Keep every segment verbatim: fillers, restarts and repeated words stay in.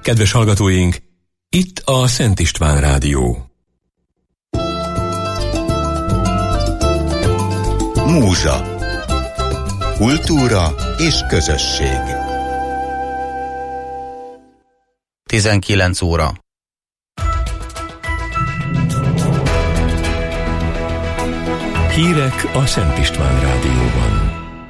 Kedves hallgatóink, itt a Szent István Rádió. Múzsa. Kultúra és közösség. tizenkilenc óra. Hírek a Szent István Rádióban.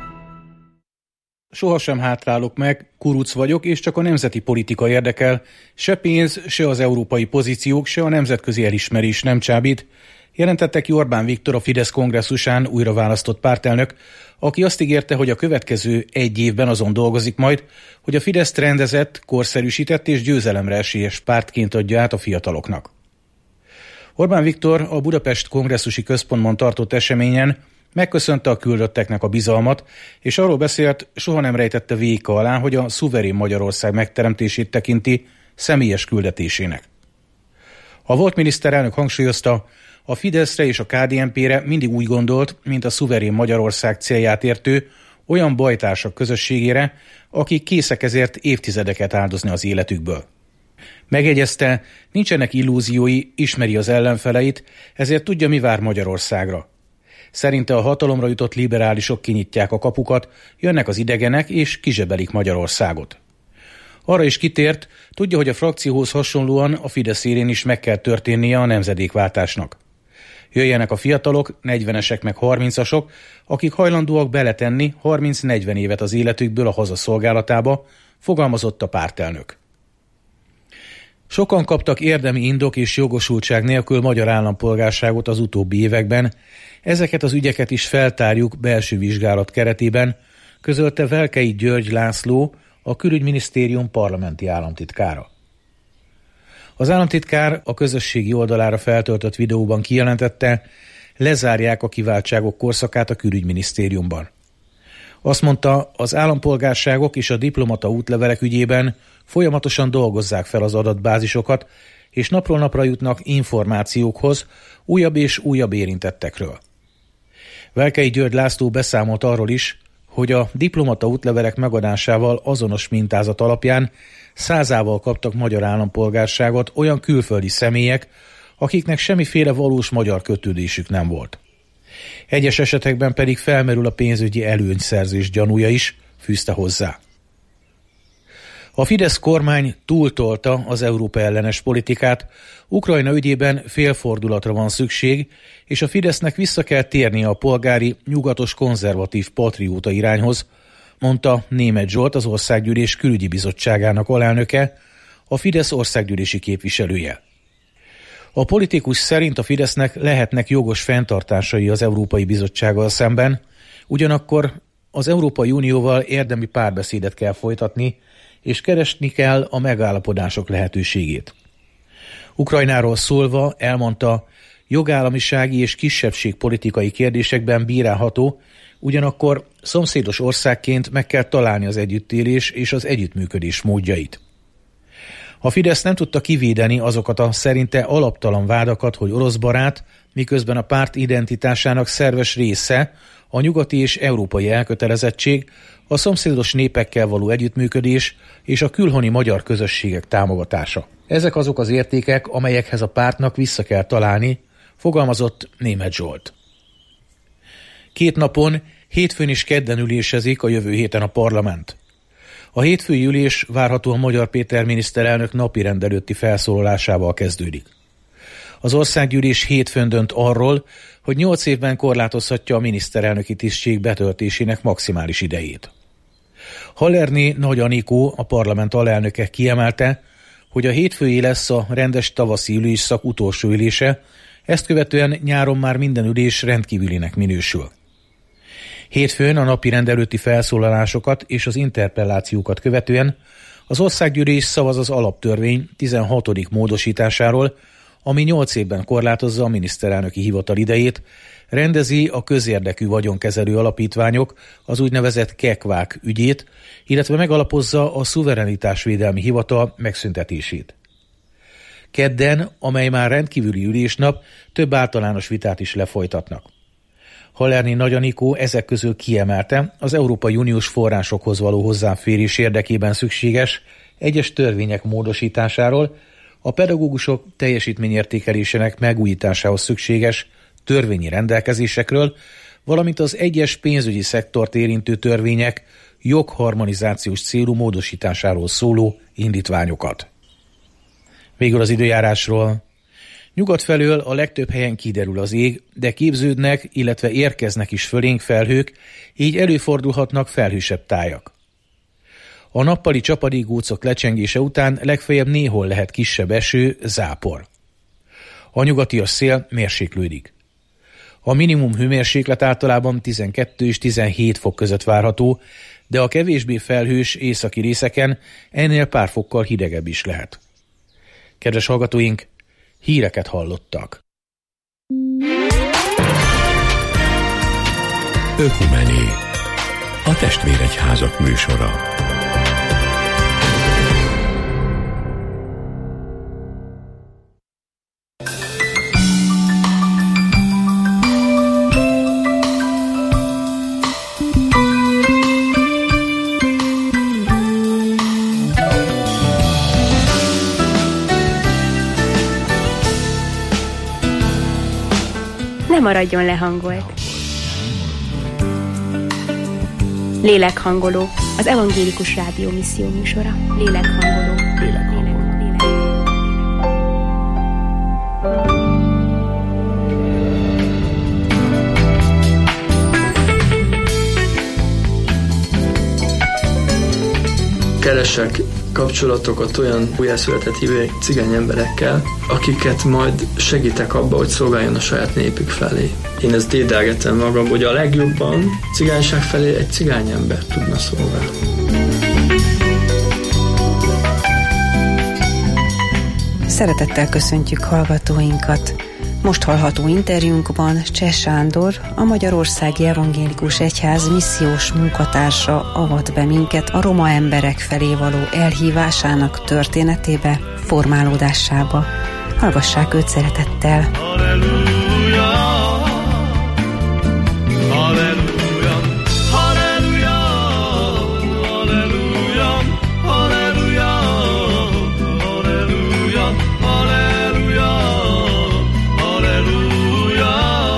Sohasem hátrálok meg, kuruc vagyok, és csak a nemzeti politika érdekel. Se pénz, se az európai pozíciók, se a nemzetközi elismerés nem csábít, jelentette ki Orbán Viktor, a Fidesz kongresszusán újra választott pártelnök, aki azt ígérte, hogy a következő egy évben azon dolgozik majd, hogy a Fideszt rendezett, korszerűsített és győzelemre esélyes pártként adja át a fiataloknak. Orbán Viktor a Budapest kongresszusi központban tartott eseményen megköszönte a küldötteknek a bizalmat, és arról beszélt, soha nem rejtette véka alá, hogy a szuverén Magyarország megteremtését tekinti személyes küldetésének. A volt miniszterelnök hangsúlyozta, a Fideszre és a ká dé en pére mindig úgy gondolt, mint a szuverén Magyarország célját értő olyan bajtársak közösségére, akik készek ezért évtizedeket áldozni az életükből. Megjegyezte, nincsenek illúziói, ismeri az ellenfeleit, ezért tudja, mi vár Magyarországra. Szerinte a hatalomra jutott liberálisok kinyitják a kapukat, jönnek az idegenek és kizsebelik Magyarországot. Arra is kitért, tudja, hogy a frakcióhoz hasonlóan a Fidesz élén is meg kell történnie a nemzedékváltásnak. Jöjjenek a fiatalok, negyvenesek meg harmincasok, akik hajlandóak beletenni harminc-negyven évet az életükből a haza szolgálatába, fogalmazott a pártelnök. Sokan kaptak érdemi indok és jogosultság nélkül magyar állampolgárságot az utóbbi években, ezeket az ügyeket is feltárjuk belső vizsgálat keretében, közölte Velkei György László, a Külügyminisztérium parlamenti államtitkára. Az államtitkár a közösségi oldalára feltöltött videóban kijelentette, lezárják a kiváltságok korszakát a Külügyminisztériumban. Azt mondta, az állampolgárságok és a diplomata útlevelek ügyében folyamatosan dolgozzák fel az adatbázisokat, és napról napra jutnak információkhoz újabb és újabb érintettekről. Velkei György László beszámolt arról is, hogy a diplomata útlevelek megadásával azonos mintázat alapján százával kaptak magyar állampolgárságot olyan külföldi személyek, akiknek semmiféle valós magyar kötődésük nem volt. Egyes esetekben pedig felmerül a pénzügyi előnyszerzés gyanúja is, fűzte hozzá. A Fidesz kormány túltolta az Európa ellenes politikát, Ukrajna ügyében félfordulatra van szükség, és a Fidesznek vissza kell térnie a polgári, nyugatos, konzervatív patrióta irányhoz, mondta Németh Zsolt, az Országgyűlés Külügyi Bizottságának alelnöke, a Fidesz országgyűlési képviselője. A politikus szerint a Fidesznek lehetnek jogos fenntartásai az Európai Bizottsággal szemben, ugyanakkor az Európai Unióval érdemi párbeszédet kell folytatni, és keresni kell a megállapodások lehetőségét. Ukrajnáról szólva elmondta, jogállamisági és kisebbségpolitikai kérdésekben bírálható, ugyanakkor szomszédos országként meg kell találni az együttélés és az együttműködés módjait. A Fidesz nem tudta kivédeni azokat a szerinte alaptalan vádakat, hogy orosz barát, miközben a párt identitásának szerves része a nyugati és európai elkötelezettség, a szomszédos népekkel való együttműködés és a külhoni magyar közösségek támogatása. Ezek azok az értékek, amelyekhez a pártnak vissza kell találni, fogalmazott Németh Zsolt. Két napon, hétfőn és kedden ülésezik a jövő héten a parlament. A hétfői ülés várhatóan Magyar Péter miniszterelnök napirend előtti felszólalásával kezdődik. Az országgyűlés hétfőn dönt arról, hogy nyolc évben korlátozhatja a miniszterelnöki tisztség betöltésének maximális idejét. Hallerné Nagy Anikó, a parlament alelnöke kiemelte, hogy a hétfői lesz a rendes tavaszi ülésszak utolsó ülése, ezt követően nyáron már minden ülés rendkívülinek minősül. Hétfőn a napirend előtti felszólalásokat és az interpellációkat követően az országgyűlés szavaz az alaptörvény tizenhatodik módosításáról, ami nyolc évben korlátozza a miniszterelnöki hivatal idejét, rendezi a közérdekű vagyonkezelő alapítványok, az úgynevezett kekvák ügyét, illetve megalapozza a szuverenitásvédelmi hivatal megszüntetését. Kedden, amely már rendkívüli ülésnap, több általános vitát is lefolytatnak. Hallerné Nagy Anikó ezek közül kiemelte, az Európai Uniós forrásokhoz való hozzáférés érdekében szükséges egyes törvények módosításáról, a pedagógusok teljesítményértékelésének megújításához szükséges törvényi rendelkezésekről, valamint az egyes pénzügyi szektort érintő törvények jogharmonizációs célú módosításáról szóló indítványokat. Végül az időjárásról. Nyugat felől a legtöbb helyen kiderül az ég, de képződnek, illetve érkeznek is fölénk felhők, így előfordulhatnak felhősebb tájak. A nappali csapadékgócok lecsengése után legfeljebb néhol lehet kisebb eső, zápor. A nyugatias szél mérséklődik. A minimum hőmérséklet általában tizenkettő és tizenhét fok között várható, de a kevésbé felhős északi részeken ennél pár fokkal hidegebb is lehet. Kedves hallgatóink, híreket hallottak. Ökumené, a testvéregyházak műsora. Ne maradjon lehangolt. Lélekhangoló, az evangélikus rádió misszió műsora. Lélekhangoló. Lélekhangoló. Keresek kapcsolatokat olyan újjászületett hívő cigány emberekkel, akiket majd segítek abba, hogy szolgáljon a saját népük felé. Én ezt dédelgetem magam, hogy a legjobban cigányság felé egy cigány ember tudna szolgálni. Szeretettel köszöntjük hallgatóinkat! Most hallható interjúnkban Cseh Sándor, a Magyarországi Evangélikus Egyház missziós munkatársa avat be minket a roma emberek felé való elhívásának történetébe, formálódásába. Hallgassák őt szeretettel! Halleluja, halleluja, halleluja, halleluja, halleluja, halleluja, halleluja, halleluja.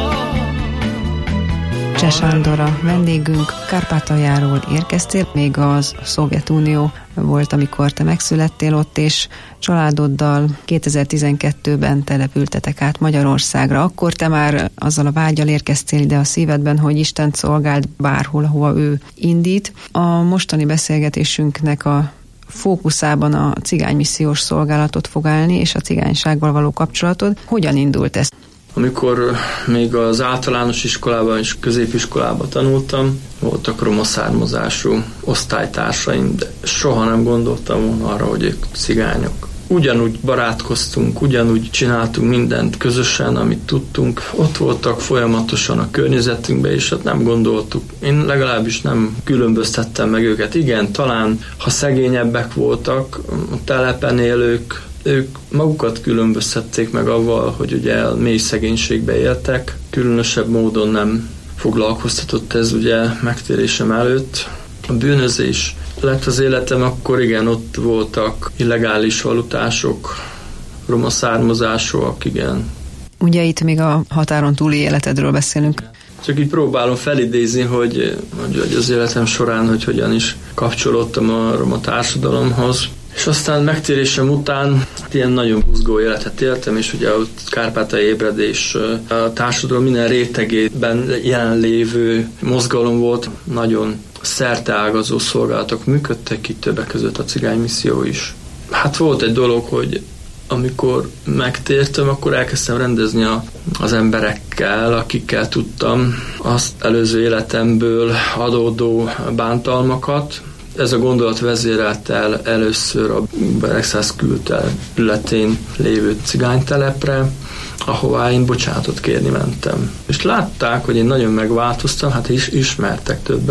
Cseh Sándor a vendégünk, Kárpátaljáról érkeztél, még az Szovjetunió volt, amikor te megszülettél ott, és családoddal kétezer-tizenkettőben települtetek át Magyarországra. Akkor te már azzal a vággyal érkeztél ide a szívedben, hogy Istent szolgáld bárhol, ahova ő indít. A mostani beszélgetésünknek a fókuszában a cigánymissziós szolgálatot fog állni, és a cigánysággal való kapcsolatod. Hogyan indult ez? Amikor még az általános iskolában és középiskolában tanultam, voltak roma származású osztálytársaim, de soha nem gondoltam volna arra, hogy ők cigányok. Ugyanúgy barátkoztunk, ugyanúgy csináltunk mindent közösen, amit tudtunk. Ott voltak folyamatosan a környezetünkben, és hát nem gondoltuk. Én legalábbis nem különböztettem meg őket. Igen, talán ha szegényebbek voltak, a telepen élők, ők magukat különböztették meg avval, hogy ugye mély szegénységbe éltek. Különösebb módon nem foglalkoztatott ez ugye megtérésem előtt. A bűnözés lett az életem, akkor igen, ott voltak illegális valutások, roma származásúak, igen. Ugye itt még a határon túli életedről beszélünk. Csak így próbálom felidézni, hogy, hogy az életem során, hogy hogyan is kapcsolódtam a roma társadalomhoz. És aztán megtérésem után ilyen nagyon buzgó életet éltem, és ugye ott kárpátaljai ébredés a társadalom minden rétegében jelenlévő mozgalom volt, nagyon szerteágazó szolgálatok működtek, itt többek között a cigánymisszió is. Hát volt egy dolog, hogy amikor megtértem, akkor elkezdtem rendezni a, az emberekkel, akikkel tudtam azt előző életemből adódó bántalmakat. Ez a gondolat vezérelte el először a Beregszász külterületén lévő cigánytelepre, ahová én bocsánatot kérni mentem. És látták, hogy én nagyon megváltoztam, hát is ismertek többen,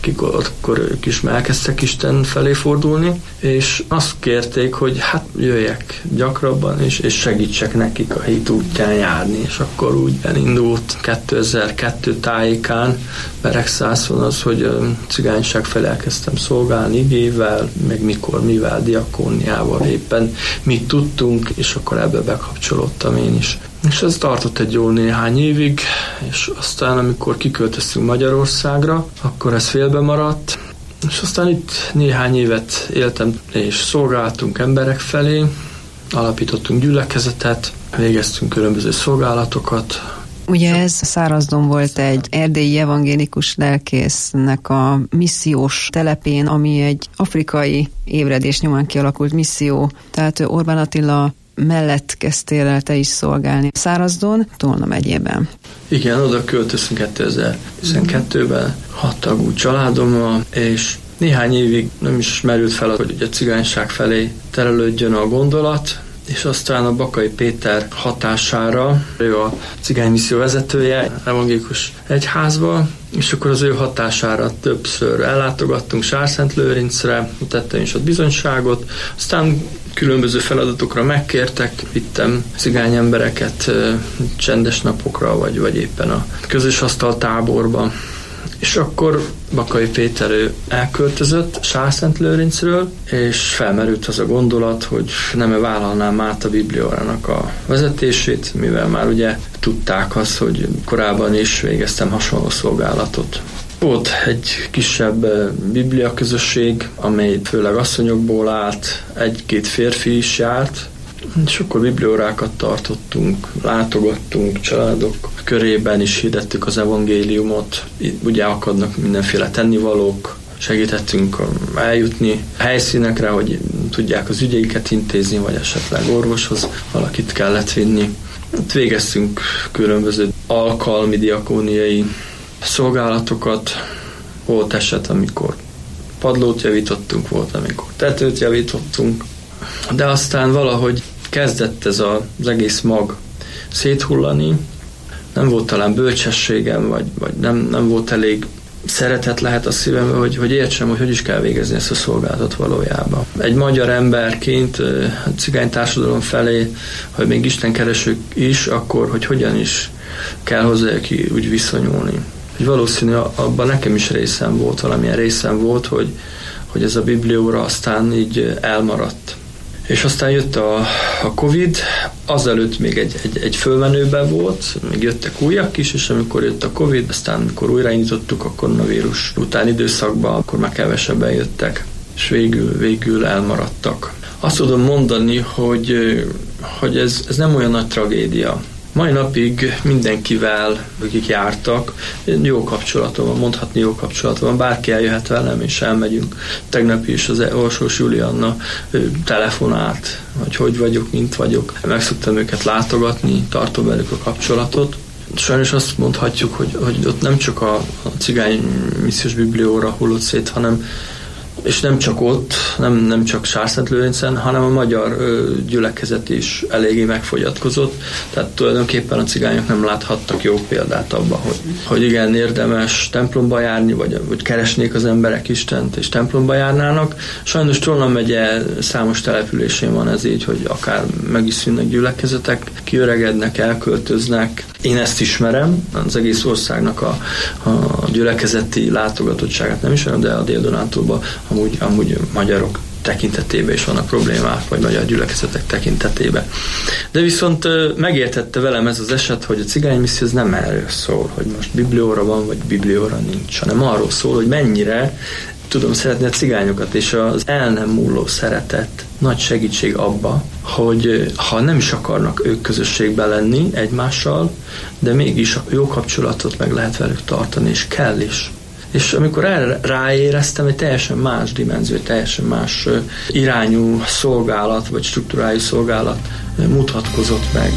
akik akkor ők is elkezdtek Isten felé fordulni, és azt kérték, hogy hát jöjjek gyakrabban, és, és segítsek nekik a hit útján járni, és akkor úgy elindult kétezer-kettő tájékán Beregszászon az, hogy a cigányság felé elkezdtem szolgálni igével, meg mikor, mivel, diakóniával éppen mit tudtunk, és akkor ebbe bekapcsolódtam én is. És ez tartott egy jó néhány évig, és aztán amikor kiköltöztünk Magyarországra, akkor ez félbe maradt, és aztán itt néhány évet éltem, és szolgáltunk emberek felé, alapítottunk gyülekezetet, végeztünk különböző szolgálatokat. Ugye ez Szárazdon volt egy erdélyi evangélikus lelkésznek a missziós telepén, ami egy afrikai ébredés nyomán kialakult misszió. Tehát Orbán Attila mellett kezdtél el te is szolgálni Szárazdon, Tolna megyében. Igen, oda költöztünk kétezer-tizenkettőben, hat tagú családommal, és néhány évig nem is merült fel, hogy a cigányság felé terelődjön a gondolat, és aztán a Bakai Péter hatására, ő a cigánymisszió vezetője, evangélikus egyházba, és akkor az ő hatására többször ellátogattunk Sárszentlőrincre, tettem is ott bizonyságot, aztán különböző feladatokra megkértek, vittem cigány embereket csendes napokra, vagy, vagy éppen a közös asztal táborba. És akkor Bakai Péter ő elköltözött Sárszentlőrincről, és felmerült az a gondolat, hogy nem-e vállalnám át a Bibliórának a vezetését, mivel már ugye tudták azt, hogy korábban is végeztem hasonló szolgálatot. Volt egy kisebb biblia közösség, amely főleg asszonyokból állt, egy-két férfi is járt, és akkor bibliórákat tartottunk, látogattunk családok körében is, hirdettük az evangéliumot, itt ugye akadnak mindenféle tennivalók, segítettünk eljutni helyszínekre, hogy tudják az ügyeiket intézni, vagy esetleg orvoshoz valakit kellett vinni. Itt végeztünk különböző alkalmi, diakóniai szolgálatokat, volt eset, amikor padlót javítottunk, volt, amikor tetőt javítottunk, de aztán valahogy kezdett ez az egész mag széthullani, nem volt talán bölcsességem, vagy, vagy nem, nem volt elég szeretet lehet a szívemben, hogy, hogy értsem, hogy hogy is kell végezni ezt a szolgálatot valójában. Egy magyar emberként a cigány társadalom felé, hogy még istenkeresők is, akkor hogy hogyan is kell hozzájuk úgy viszonyulni. Valószínű abban nekem is részem volt, valamilyen részem volt, hogy, hogy ez a biblióra aztán így elmaradt. És aztán jött a, a Covid, azelőtt még egy, egy, egy fölmenőben volt, még jöttek újak is, és amikor jött a Covid, aztán amikor újraindítottuk a koronavírus után időszakban, akkor már kevesebben jöttek, és végül, végül elmaradtak. Azt tudom mondani, hogy, hogy ez, ez nem olyan nagy tragédia. Mai napig mindenkivel, akik jártak, jó kapcsolatom van, mondhatni jó kapcsolatom van, bárki eljöhet velem, és elmegyünk. Tegnap is az Orsós Julianna telefonált, hogy hogy vagyok, mint vagyok. Meg szoktam őket látogatni, tartom velük a kapcsolatot. Sajnos azt mondhatjuk, hogy, hogy ott nem csak a, a cigány missziós biblióra hullott szét, hanem és nem csak ott, nem, nem csak Sárszentlőrincen, hanem a magyar ö, gyülekezet is eléggé megfogyatkozott, tehát tulajdonképpen a cigányok nem láthattak jó példát abba, hogy, hogy igen, érdemes templomba járni, vagy, vagy keresnék az emberek Istent, és templomba járnának. Sajnos Tolna megye számos településén van ez így, hogy akár meg is szűnnek gyülekezetek, kiöregednek, elköltöznek. Én ezt ismerem, az egész országnak a, a gyülekezeti látogatottságát nem ismerem, de a Dél-Dunántúlban amúgy, amúgy magyarok tekintetében is vannak problémák, vagy magyar gyülekezetek tekintetében. De viszont megértette velem ez az eset, hogy a cigánymisszió az nem erről szól, hogy most biblióra van, vagy biblióra nincs, hanem arról szól, hogy mennyire tudom szeretni a cigányokat, és az el nem múló szeretet nagy segítség abba, hogy ha nem is akarnak ők közösségben lenni egymással, de mégis a jó kapcsolatot meg lehet velük tartani, és kell is. És amikor erre ráéreztem, egy teljesen más dimenzió, teljesen más irányú szolgálat, vagy struktúrájú szolgálat mutatkozott meg.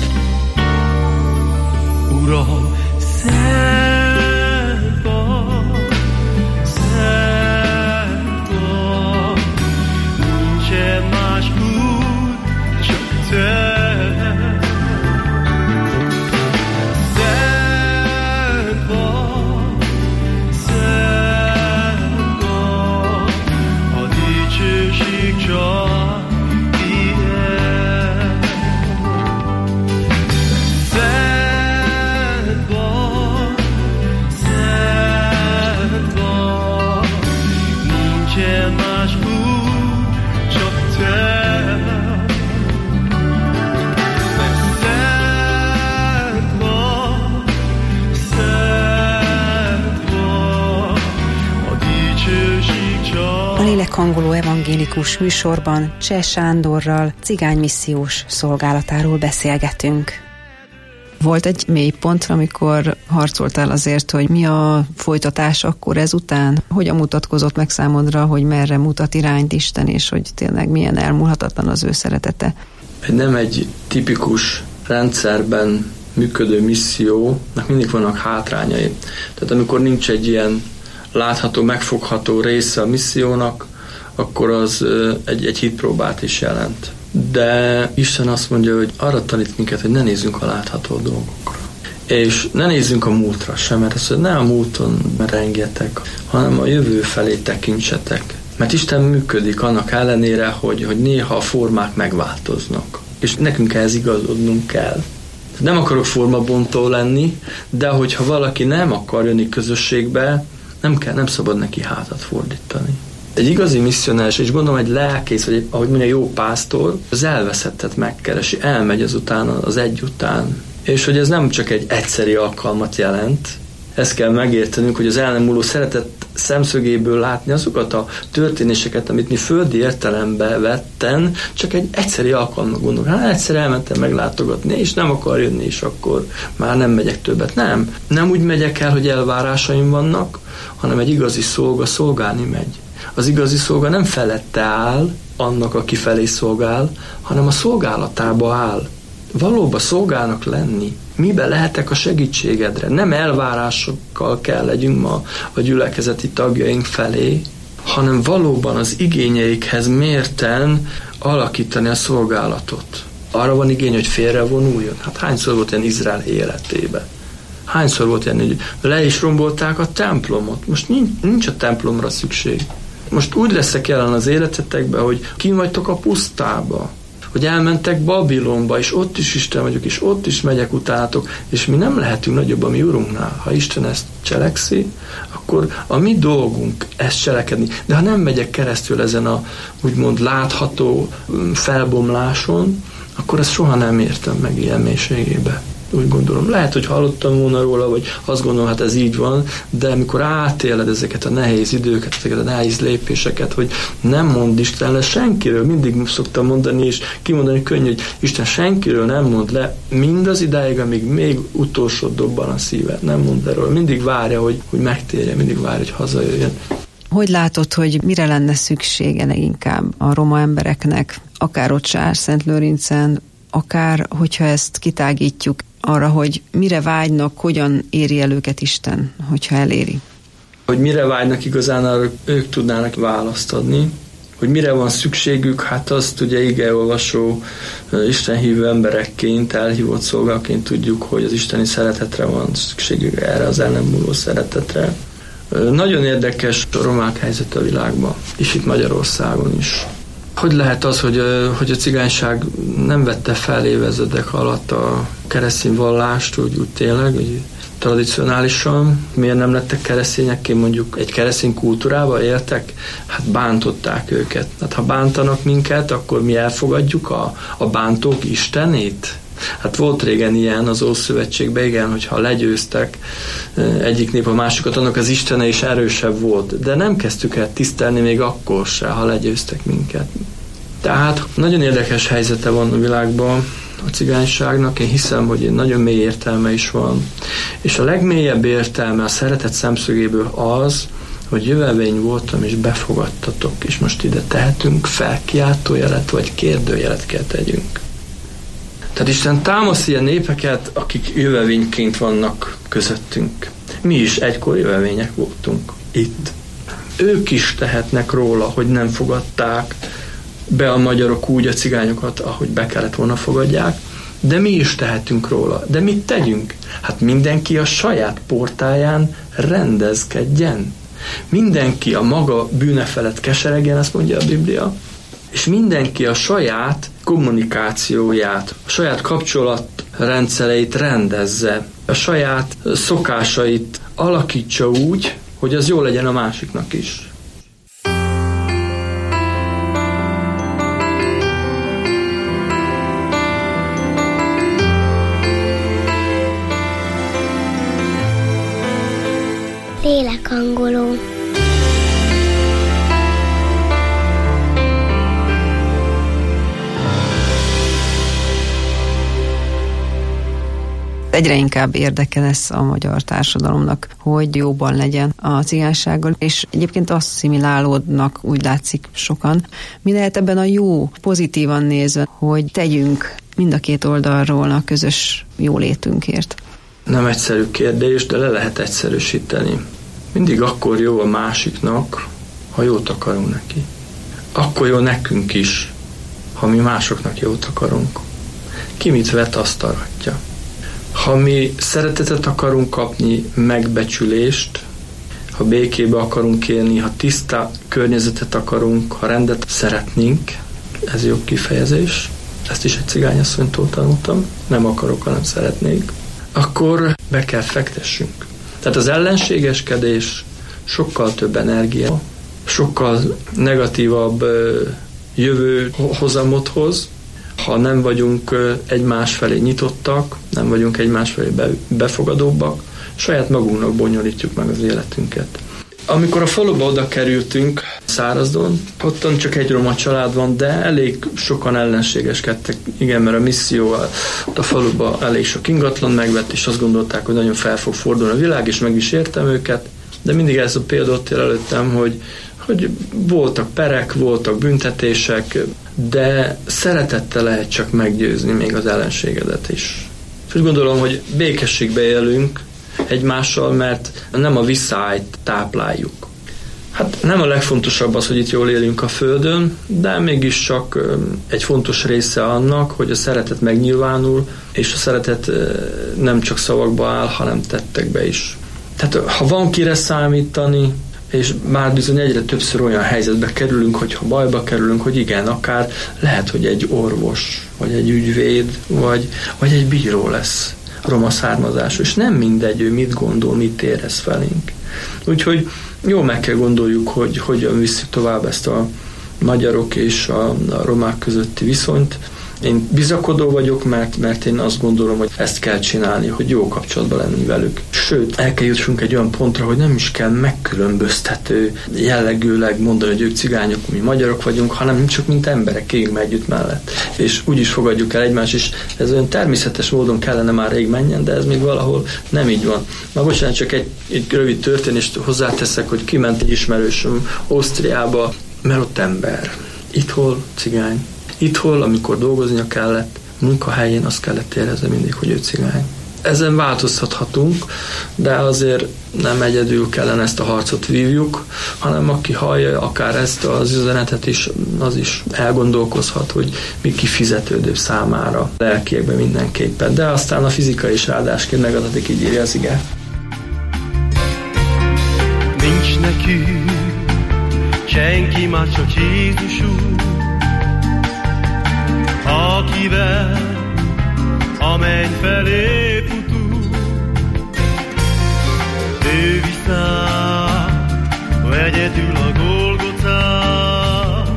Uram, szent vagy, szent vagy, nincsen más Úr, csak Te. Szent vagy, szent lélekhangoló evangélikus műsorban Cseh Sándorral cigánymissziós szolgálatáról beszélgetünk. Volt egy mélypont, amikor harcoltál azért, hogy mi a folytatás akkor ezután? Hogyan mutatkozott meg számodra, hogy merre mutat irányt Isten, és hogy tényleg milyen elmúlhatatlan az ő szeretete? Nem egy tipikus rendszerben működő missziónak mindig vannak hátrányai. Tehát amikor nincs egy ilyen látható, megfogható része a missziónak, akkor az egy, egy hitpróbát is jelent. De Isten azt mondja, hogy arra tanít minket, hogy ne nézzünk a látható dolgokra. És ne nézzünk a múltra sem, mert azt mondja, ne a múlton rengjetek, hanem a jövő felé tekintsetek. Mert Isten működik annak ellenére, hogy, hogy néha a formák megváltoznak. És nekünk ehhez igazodnunk kell. Nem akarok formabontó lenni, de hogyha valaki nem akar jönni közösségbe, nem kell, nem szabad neki hátat fordítani. Egy igazi misszionáris, és gondolom egy lelkész, vagy egy, ahogy mondja, jó pásztor, az elveszettet megkeresi, elmegy azután, az egy után. És hogy ez nem csak egy egyszeri alkalmat jelent, ezt kell megértenünk, hogy az el nem múló szeretet szemszögéből látni azokat a történéseket, amit mi földi értelembe vetten, csak egy egyszeri alkalmat gondolunk. Hát egyszer elmentem meglátogatni, és nem akar jönni, és akkor már nem megyek többet. Nem. Nem úgy megyek el, hogy elvárásaim vannak, hanem egy igazi szolga szolgálni megy. Az igazi szolga nem felette áll annak, aki felé szolgál, hanem a szolgálatába áll. Valóban szolgálnak lenni. Miben lehetek a segítségedre? Nem elvárásokkal kell legyünk ma a gyülekezeti tagjaink felé, hanem valóban az igényeikhez mérten alakítani a szolgálatot. Arra van igény, hogy félrevonuljon? Hát hányszor volt ilyen Izrael életébe? Hányszor volt ilyen, hogy le is rombolták a templomot? Most nincs, nincs a templomra szükség. Most úgy leszek jelen az életetekben, hogy kim vagytok a pusztába, hogy elmentek Babilonba, és ott is Isten vagyok, és ott is megyek utánatok, és mi nem lehetünk nagyobb a mi Urunknál. Ha Isten ezt cselekszi, akkor a mi dolgunk ezt cselekedni. De ha nem megyek keresztül ezen a úgymond látható felbomláson, akkor ezt soha nem értem meg ilyen mélységébe. Úgy gondolom. Lehet, hogy hallottam volna róla, vagy azt gondolom, hát ez így van, de amikor átéled ezeket a nehéz időket, ezeket a nehéz lépéseket, hogy nem mond Isten le senkiről, mindig szoktam mondani, és kimondani könnyű, hogy Isten senkiről nem mond le, mindaz idáig, amíg még utolsó dobban a szíved, nem mond erről. Mindig várja, hogy, hogy megtérje, mindig várja, hogy hazajöjjön. Hogy látod, hogy mire lenne szüksége leginkább a roma embereknek, akár ott Sár-Szent-Lőrincen, akár, hogyha ezt kitágítjuk arra, hogy mire vágynak, hogyan éri el őket Isten, hogyha eléri? Hogy mire vágynak igazán, arra ők tudnának választ adni. Hogy mire van szükségük, hát azt ugye igeolvasó, istenhívő emberekként, elhívott szolgáként tudjuk, hogy az isteni szeretetre van szükségük, erre az el nem múló szeretetre. Nagyon érdekes a romák helyzet a világban, és itt Magyarországon is. Hogy lehet az, hogy, hogy a cigányság nem vette fel évezredek alatt a keresztény vallást, úgy, úgy tényleg, úgy tradicionálisan? Miért nem lettek keresztényekké, mondjuk egy keresztény kultúrába éltek? Hát bántották őket. Hát ha bántanak minket, akkor mi elfogadjuk a, a bántók istenét? Hát volt régen ilyen az Ószövetségben, igen, hogyha legyőztek egyik nép a másikat, annak az istene is erősebb volt. De nem kezdtük el tisztelni még akkor se, ha legyőztek minket. Tehát nagyon érdekes helyzete van a világban a cigányságnak. Én hiszem, hogy nagyon mély értelme is van. És a legmélyebb értelme a szeretet szemszögéből az, hogy jövevény voltam, és befogadtatok, és most ide tehetünk felkiáltójelet, vagy kérdőjelet kell tegyünk. Tehát Isten támasz ilyen népeket, akik jövevényként vannak közöttünk. Mi is egykor jövevények voltunk itt. Ők is tehetnek róla, hogy nem fogadták be a magyarok úgy a cigányokat, ahogy be kellett volna fogadják, de mi is tehetünk róla. De mit tegyünk? Hát mindenki a saját portáján rendezkedjen. Mindenki a maga bűne felett keseregjen, azt mondja a Biblia, és mindenki a saját kommunikációját, a saját kapcsolatrendszereit rendezze, a saját szokásait alakítsa úgy, hogy az jó legyen a másiknak is. Lélekhangoló. Egyre inkább érdeke lesz a magyar társadalomnak, hogy jóban legyen a cigánysággal, és egyébként asszimilálódnak, úgy látszik sokan. Mi lehet ebben a jó, pozitívan nézve, hogy tegyünk mind a két oldalról a közös jólétünkért? Nem egyszerű kérdés, de le lehet egyszerűsíteni. Mindig akkor jó a másiknak, ha jót akarunk neki. Akkor jó nekünk is, ha mi másoknak jót akarunk. Ki mit vet, azt aratja. Ha mi szeretetet akarunk kapni, megbecsülést, ha békébe akarunk élni, ha tiszta környezetet akarunk, ha rendet szeretnénk, ez jobb kifejezés, ezt is egy cigányasszonytól tanultam, nem akarok, hanem szeretnék, akkor be kell fektessünk. Tehát az ellenségeskedés sokkal több energia, sokkal negatívabb jövő hozamot hoz, ha nem vagyunk egymás felé nyitottak, nem vagyunk egymás felé befogadóbbak, saját magunknak bonyolítjuk meg az életünket. Amikor a faluba oda kerültünk, Szárazdon, ottan csak egy roma család van, de elég sokan ellenségeskedtek, igen, mert a misszió a faluba elég sok ingatlan megvett, és azt gondolták, hogy nagyon fel fog fordulni a világ, és meg is értem őket, de mindig ez a példa ott él előttem, hogy, hogy voltak perek, voltak büntetések, de szeretettel lehet csak meggyőzni még az ellenségedet is. És úgy gondolom, hogy békességbe élünk egymással, mert nem a visszályt tápláljuk. Hát nem a legfontosabb az, hogy itt jól élünk a Földön, de mégis csak egy fontos része annak, hogy a szeretet megnyilvánul, és a szeretet nem csak szavakba áll, hanem tettekbe is. Tehát ha van kire számítani, és már bizony egyre többször olyan helyzetbe kerülünk, hogyha bajba kerülünk, hogy igen, akár lehet, hogy egy orvos, vagy egy ügyvéd, vagy, vagy egy bíró lesz roma származású, és nem mindegy, ő mit gondol, mit érez felénk. Úgyhogy jó meg kell gondoljuk, hogy hogyan viszik tovább ezt a magyarok és a, a romák közötti viszonyt. Én bizakodó vagyok, mert, mert én azt gondolom, hogy ezt kell csinálni, hogy jó kapcsolatban lenni velük. Sőt, el kell jussunk egy olyan pontra, hogy nem is kell megkülönböztető jellegűleg mondani, hogy ők cigányok, mi magyarok vagyunk, hanem csak mint emberek éljünk együtt mellett. És úgy is fogadjuk el egymást, és ez olyan természetes módon kellene már rég menjen, de ez még valahol nem így van. Na bocsánat, csak egy, egy rövid történést hozzáteszek, hogy kiment egy ismerősöm Ausztriába, mert ott ember. Itthol cigány. Itthon, amikor dolgoznia kellett, munkahelyén azt kellett érezni mindig, hogy ő cigány. Ezen változtathatunk, de azért nem egyedül kellene ezt a harcot vívjuk, hanem aki hallja akár ezt az üzenetet is, az is elgondolkozhat, hogy mi kifizetődőbb számára, lelkiekben mindenképpen. De aztán a fizika is ráadásként megadatik, így írja az ige. Nincs nekünk senki más, csak Jézus Úr, akivel a menny felé futunk. Ő viszáll egyedül a Golgotán,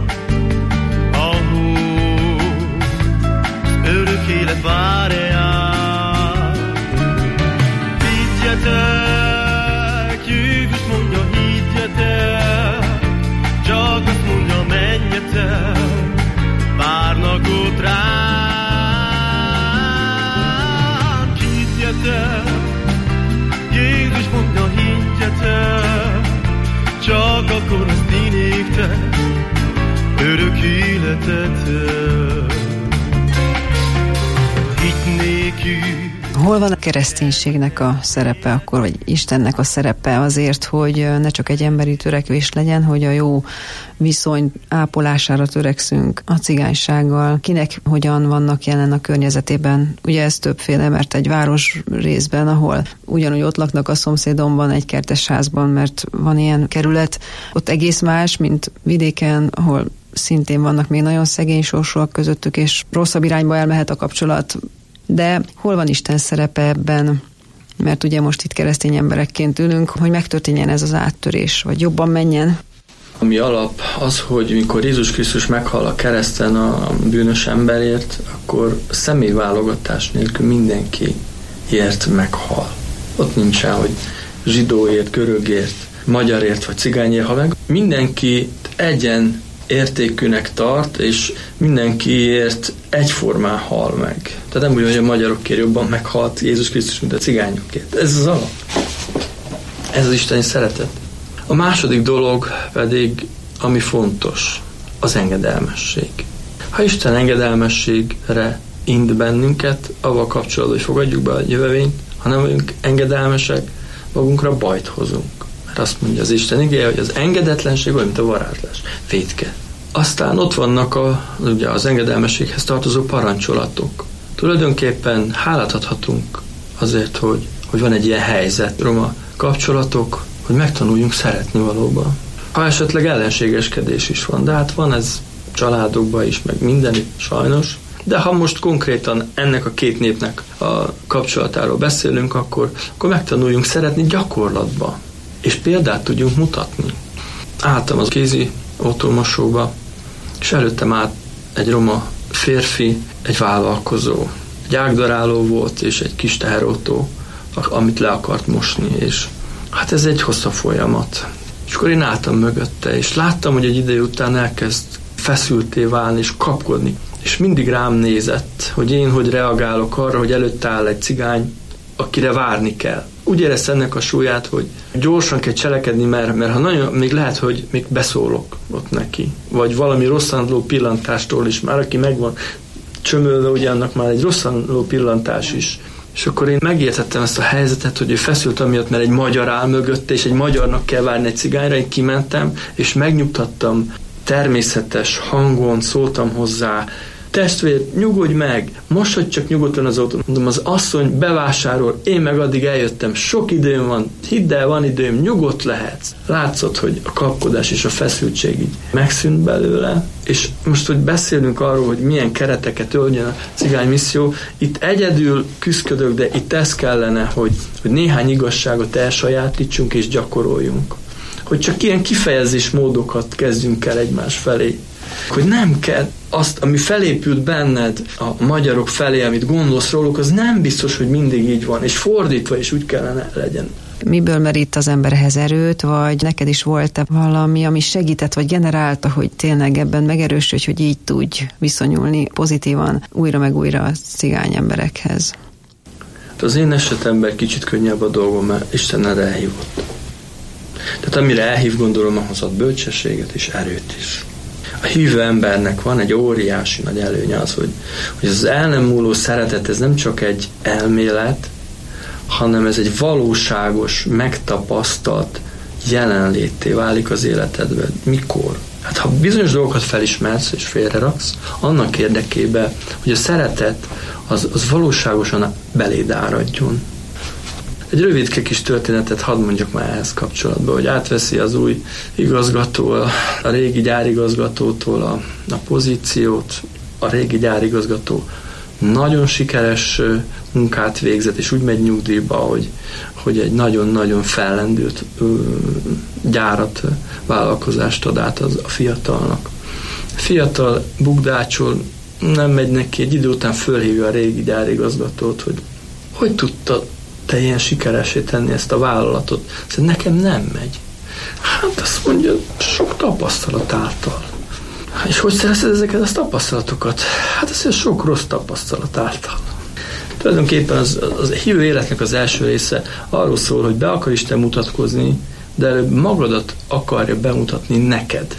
ahol az örök élet vár rá. Higgyetek, Jézus mondja, higgyetek, csak azt mondja, menjetek, várnak ott ránk. Higgyetek, Jézus mondja, higgyetek, csak akkor lesz ti néktek örök életetek. Hitt nékünk. Hol van a kereszténységnek a szerepe akkor, vagy Istennek a szerepe azért, hogy ne csak egy emberi törekvés legyen, hogy a jó viszony ápolására törekszünk a cigánysággal? Kinek hogyan vannak jelen a környezetében? Ugye ez többféle, mert egy város részben, ahol ugyanúgy ott laknak a szomszédomban, egy kertes házban, mert van ilyen kerület, ott egész más, mint vidéken, ahol szintén vannak még nagyon szegény sorsúak közöttük, és rosszabb irányba elmehet a kapcsolat. De hol van Isten szerepe ebben? Mert ugye most itt keresztény emberekként ülünk, hogy megtörténjen ez az áttörés, vagy jobban menjen. Ami alap az, hogy mikor Jézus Krisztus meghal a kereszten a bűnös emberért, akkor személyválogatás nélkül mindenkiért meghal. Ott nincsen, hogy zsidóért, görögért, magyarért vagy cigányért hal meg. Mindenki egyen értékűnek tart, és mindenkiért egyformán hal meg. Tehát nem úgy, hogy a magyarokért jobban meghalt Jézus Krisztus, mint a cigányokért. Ez az alap. Ez az isteni szeretet. A második dolog pedig, ami fontos, az engedelmesség. Ha Isten engedelmességre int bennünket, avval kapcsolatban, hogy fogadjuk be a jövevényt, ha nem vagyunk engedelmesek, magunkra bajt hozunk. Mert azt mondja az Isten igéje, hogy az engedetlenség olyan, mint a varázslás. Vétke. Aztán ott vannak a, ugye az engedelmességhez tartozó parancsolatok. Tulajdonképpen hálát adhatunk azért, hogy, hogy van egy ilyen helyzet, roma kapcsolatok, hogy megtanuljunk szeretni valóban. Ha esetleg ellenségeskedés is van, de hát van ez családokban is, meg mindenütt sajnos. De ha most konkrétan ennek a két népnek a kapcsolatáról beszélünk, akkor, akkor megtanuljunk szeretni gyakorlatban, és példát tudjunk mutatni. Álltam az kézi autómosóba, és előttem állt egy roma férfi, egy vállalkozó. Egy ágdaráló volt, és egy kis teherautó, amit le akart mosni, és hát ez egy hosszabb folyamat. És akkor én álltam mögötte, és láttam, hogy egy idő után elkezd feszülté válni, és kapkodni. És mindig rám nézett, hogy én hogy reagálok arra, hogy előtte áll egy cigány, akire várni kell. Úgy érezte ennek a súlyát, hogy gyorsan kell cselekedni, mert, mert ha nagyon, még lehet, hogy még beszólok ott neki. Vagy valami rosszandló pillantástól is, már aki megvan csömölve, ugye annak már egy rosszandló pillantás is. És akkor én megértettem ezt a helyzetet, hogy ő feszült amiatt, mert egy magyar áll mögötte, és egy magyarnak kell várni egy cigányra. Én kimentem, és megnyugtattam, természetes hangon szóltam hozzá: testvér, nyugodj meg, most, hogy csak nyugodtan az autó. Mondom, az asszony bevásárol, én meg addig eljöttem, sok időm van, hidd el, van időm, nyugodt lehetsz. Látszott, hogy a kapkodás és a feszültség így megszűnt belőle, és most, hogy beszélünk arról, hogy milyen kereteket öljen a cigány misszió, itt egyedül küszködök, de itt ez kellene, hogy, hogy néhány igazságot elsajátítsunk és gyakoroljunk. Hogy csak ilyen kifejezés módokat kezdjünk el egymás felé. Hogy nem kell azt, ami felépült benned a magyarok felé, amit gondolsz róluk, az nem biztos, hogy mindig így van, és fordítva is úgy kellene legyen. Miből merít az emberhez erőt, vagy neked is volt-e valami, ami segített, vagy generálta, hogy tényleg ebben megerősödj, hogy így tudj viszonyulni pozitívan újra meg újra a cigány emberekhez? Az én esetemben kicsit könnyebb a dolgom, mert Isten erre elhívott. Tehát amire elhív, gondolom, ahhoz ad bölcsességet és erőt is. A hívő embernek van egy óriási nagy előnye az, hogy, hogy az el nem múló szeretet, ez nem csak egy elmélet, hanem ez egy valóságos, megtapasztalt jelenlétté válik az életedben. Mikor? Hát ha bizonyos dolgokat felismersz és félreraksz, annak érdekében, hogy a szeretet az, az valóságosan beléd áradjon. Egy rövidke kis történetet hadd mondjak már ehhez kapcsolatban, hogy átveszi az új igazgató, a, a régi gyárigazgatótól a, a pozíciót. A régi gyárigazgató nagyon sikeres munkát végzett, és úgy megy nyugdíjba, hogy, hogy egy nagyon-nagyon fellendült ö, gyárat, vállalkozást ad át az, a fiatalnak. A fiatal bukdácsol, nem megy neki, egy idő után fölhívja a régi gyárigazgatót, hogy hogy tudta te ilyen sikeresé tenni ezt a vállalatot. Szóval nekem nem megy. Hát azt mondja, sok tapasztalat által. És hogy szerezted ezeket a tapasztalatokat? Hát ez sok rossz tapasztalat által. Tulajdonképpen az, az hívő életnek az első része arról szól, hogy be akar Isten mutatkozni, de előbb magadat akarja bemutatni neked.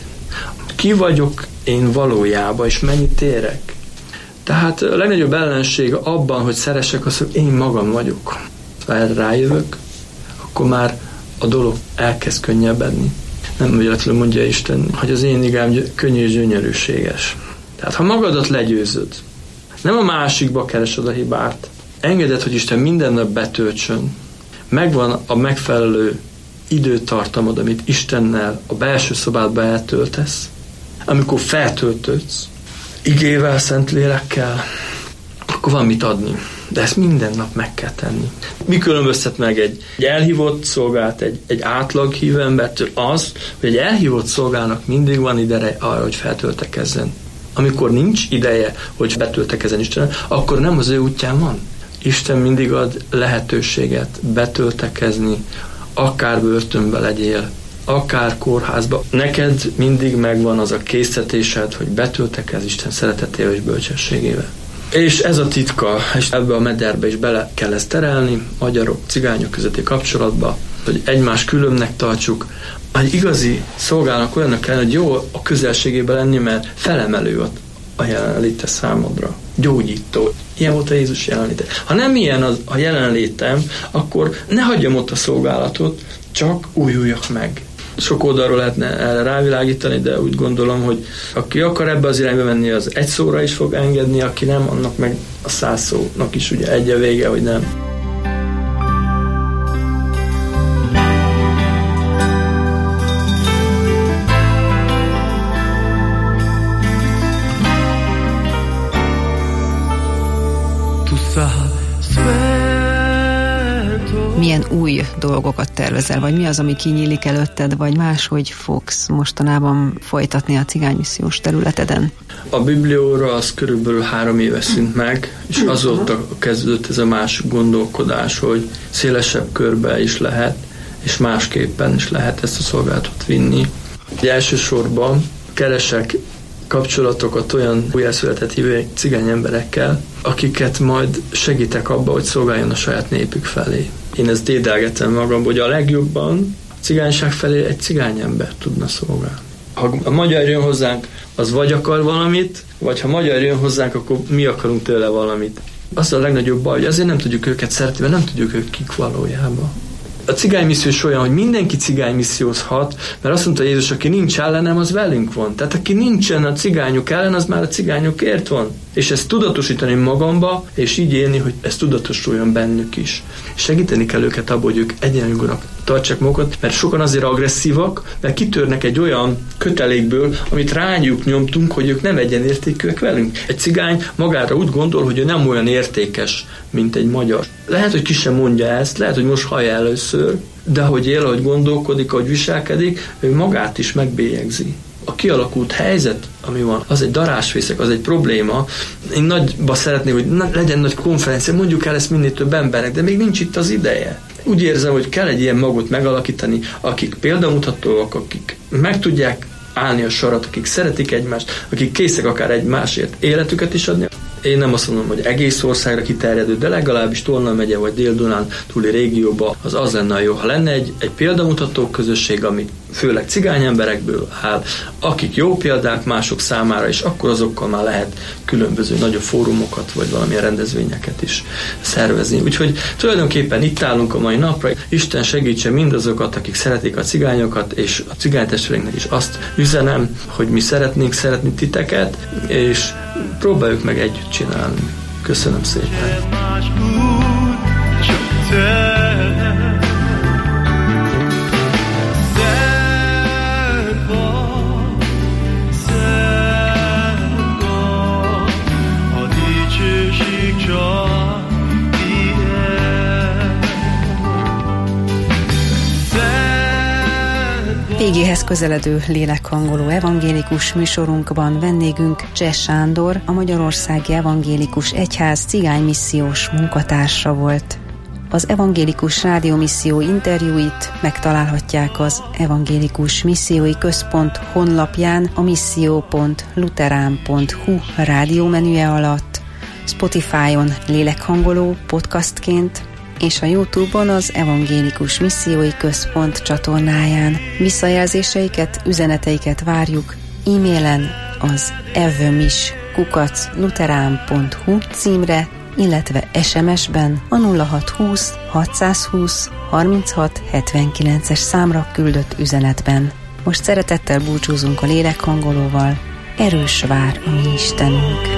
Ki vagyok én valójában, és mennyit érek? Tehát a legnagyobb ellenség abban, hogy szeressek, az, hogy én magam vagyok. Ha erre rájövök, akkor már a dolog elkezd könnyebbedni. Nem véletlenül mondja Isten, hogy az én igám könnyű és gyönyörűséges. Tehát ha magadat legyőzöd, nem a másikba keresed a hibát, engeded, hogy Isten minden nap betöltsön, megvan a megfelelő időtartamod, amit Istennel a belső szobádba eltöltesz, amikor feltöltődsz, igével, Szentlélekkel, akkor van mit adni. De ezt minden nap meg kell tenni. Mi különböztet meg egy, egy elhívott szolgált, egy, egy átlag hívő embertől? Az, hogy egy elhívott szolgálnak mindig van ideje arra, hogy feltöltekezzen. Amikor nincs ideje, hogy betöltekezzen Isten, akkor nem az ő útján van. Isten mindig ad lehetőséget betöltekezni, akár börtönbe legyél, akár kórházba, neked mindig megvan az a késztetésed, hogy betöltek ez Isten szeretetével és bölcsességével. És ez a titka, és ebbe a mederbe is bele kell ezt terelni, magyarok, cigányok közötti kapcsolatba, hogy egymás különbnek tartsuk. Egy igazi szolgának olyannak kell, hogy jó a közelségében lenni, mert felemelő a jelenléte számodra. Gyógyító. Ilyen volt a Jézus jelenléte. Ha nem ilyen az, a jelenlétem, akkor ne hagyjam ott a szolgálatot, csak újuljak meg. Sok oldalról lehetne erre rávilágítani, de úgy gondolom, hogy aki akar ebbe az irányba menni, az egy szóra is fog engedni, aki nem, annak meg a száz szónak is ugye egy a vége, hogy nem. Milyen új dolgokat tervezel, vagy mi az, ami kinyílik előtted, vagy máshogy fogsz mostanában folytatni a cigánymissziós területeden? A biblióra az körülbelül három éve szűnt meg, és azóta kezdődött ez a más gondolkodás, hogy szélesebb körbe is lehet, és másképpen is lehet ezt a szolgálatot vinni. Elsősorban keresek kapcsolatokat olyan újjászületett hívő cigány emberekkel, akiket majd segítek abba, hogy szolgáljon a saját népük felé. Én ezt dédelgetem magamban, hogy a legjobban a cigányság felé egy cigány ember tudna szolgálni. Ha a magyar jön hozzánk, az vagy akar valamit, vagy ha magyar jön hozzánk, akkor mi akarunk tőle valamit. Az a legnagyobb baj, hogy azért nem tudjuk őket szeretni, mert nem tudjuk ők kik valójában. A cigánymisszió is olyan, hogy mindenki cigánymissziózhat, mert azt mondta Jézus, aki nincs ellenem, az velünk van. Tehát aki nincsen a cigányok ellen, az már a cigányokért van. És ezt tudatosítani magamba, és így élni, hogy ez tudatosuljon bennük is. Segíteni kell őket abban, hogy ők egyenjogúnak tartsák magukat, mert sokan azért agresszívak, mert kitörnek egy olyan kötelékből, amit rájuk nyomtunk, hogy ők nem egyenértékűek velünk. Egy cigány magára úgy gondol, hogy ő nem olyan értékes, mint egy magyar. Lehet, hogy ki sem mondja ezt, lehet, hogy most hallja először, de ahogy él, ahogy gondolkodik, ahogy viselkedik, ő magát is megbélyegzi. A kialakult helyzet, ami van, az egy darásfészek, az egy probléma. Én nagyba szeretnék, hogy legyen nagy konferencia, mondjuk el ezt minél több embernek, de még nincs itt az ideje. Úgy érzem, hogy kell egy ilyen magot megalakítani, akik példamutatóak, akik meg tudják állni a sarat, akik szeretik egymást, akik készek akár egymásért életüket is adni. Én nem azt mondom, hogy egész országra kiterjedő, de legalábbis Tolna megye vagy Dél-Dunán túli régióban az az lenne jó, ha lenne egy, egy példamutató közösség, ami főleg cigány emberekből áll, akik jó példák mások számára, és akkor azokkal már lehet különböző nagyobb fórumokat, vagy valamilyen rendezvényeket is szervezni. Úgyhogy tulajdonképpen itt állunk a mai napra. Isten segítse mindazokat, akik szeretik a cigányokat, és a cigánytestvéreinknek is azt üzenem, hogy mi szeretnénk szeretni titeket, és próbáljuk meg együtt csinálni. Köszönöm szépen! Végéhez közeledő lélekhangoló evangélikus műsorunkban vendégünk Cseh Sándor, a Magyarországi Evangélikus Egyház cigánymissziós munkatársa volt. Az Evangélikus Rádiómisszió interjúit megtalálhatják az Evangélikus Missziói Központ honlapján a misszió pont luterán pont hu rádiómenüje alatt, Spotify-on lélekhangoló podcastként, és a YouTube-on az Evangélikus Missziói Központ csatornáján. Visszajelzéseiket, üzeneteiket várjuk e-mailen az evmis kukac luterán pont hu címre, illetve es em es-ben a nulla hat húsz hatszázhúsz harminchat hetvenkilences számra küldött üzenetben. Most szeretettel búcsúzunk a lélekhangolóval. Erős vár a mi Istenünk!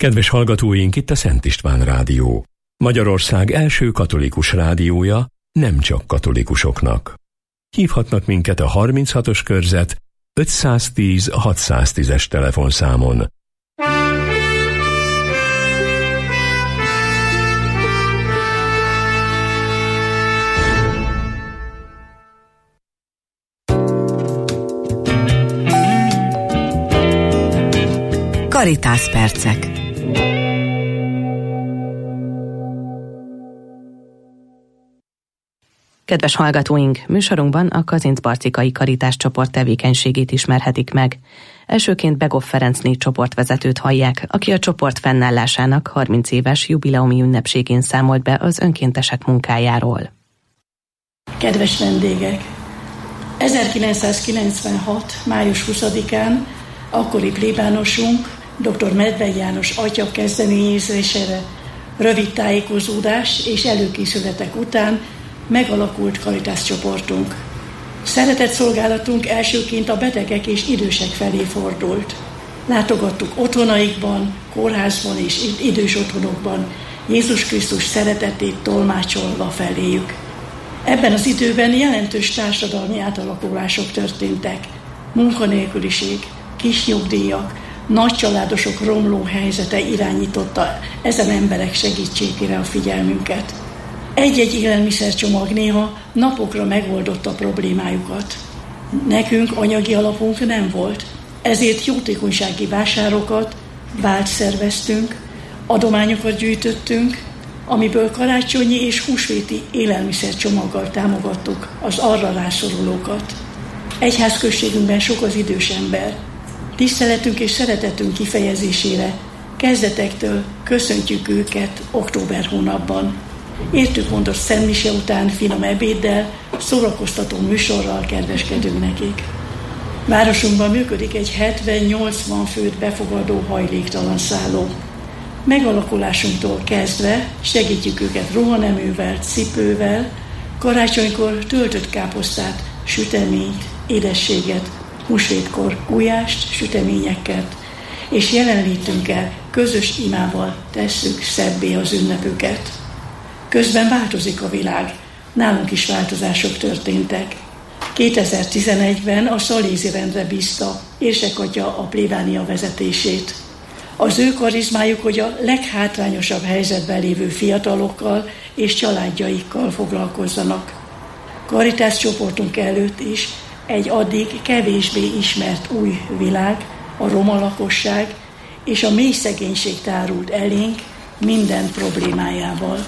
Kedves hallgatóink, itt a Szent István Rádió. Magyarország első katolikus rádiója, nem csak katolikusoknak. Hívhatnak minket a harminchatos körzet ötszáztíz hatszáztízes telefonszámon. Caritas percek. Kedves hallgatóink, műsorunkban a Kazincbarcikai Karitás csoport tevékenységét ismerhetik meg. Elsőként Begov Ferencné csoportvezetőt hallják, aki a csoport fennállásának harminc éves jubileumi ünnepségén számolt be az önkéntesek munkájáról. Kedves vendégek! ezerkilencszázkilencvenhat. május huszadikán akkori plébánosunk, dr. Medvei János atya kezdeményezésére rövid tájékozódás és előkészületek után megalakult Caritas csoportunk. Szeretett szolgálatunk elsőként a betegek és idősek felé fordult. Látogattuk otthonaikban, kórházban és idős otthonokban Jézus Krisztus szeretetét tolmácsolva feléjük. Ebben az időben jelentős társadalmi átalakulások történtek. Munkanélküliség, kis nyugdíjak, nagy családosok romló helyzete irányította ezen emberek segítségére a figyelmünket. Egy-egy élelmiszercsomag néha napokra megoldotta a problémájukat. Nekünk anyagi alapunk nem volt, ezért jótékonysági vásárokat, bált szerveztünk, adományokat gyűjtöttünk, amiből karácsonyi és húsvéti élelmiszercsomaggal támogattuk az arra rászorulókat. Egyházközségünkben sok az idős ember. Tiszteletünk és szeretetünk kifejezésére kezdetektől köszöntjük őket október hónapban. Értük mondott szentmise után finom ebéddel, szórakoztató műsorral kedveskedünk nekik. Városunkban működik egy hetven-nyolcvan főt befogadó hajléktalan szálló. Megalakulásunktól kezdve segítjük őket ruhaneművel, cipővel, karácsonykor töltött káposztát, süteményt, édességet, húsvétkor gulyást, süteményeket, és jelenlétünkkel, közös imával tesszük szebbé az ünnepüket. Közben változik a világ, nálunk is változások történtek. kétezer-tizenegyben a Szalézi rendre bízta Érsek atya a plébánia vezetését. Az ő karizmájuk, hogy a leghátrányosabb helyzetben lévő fiatalokkal és családjaikkal foglalkozzanak. Caritas csoportunk előtt is egy addig kevésbé ismert új világ, a roma lakosság és a mély szegénység tárult elénk minden problémájával.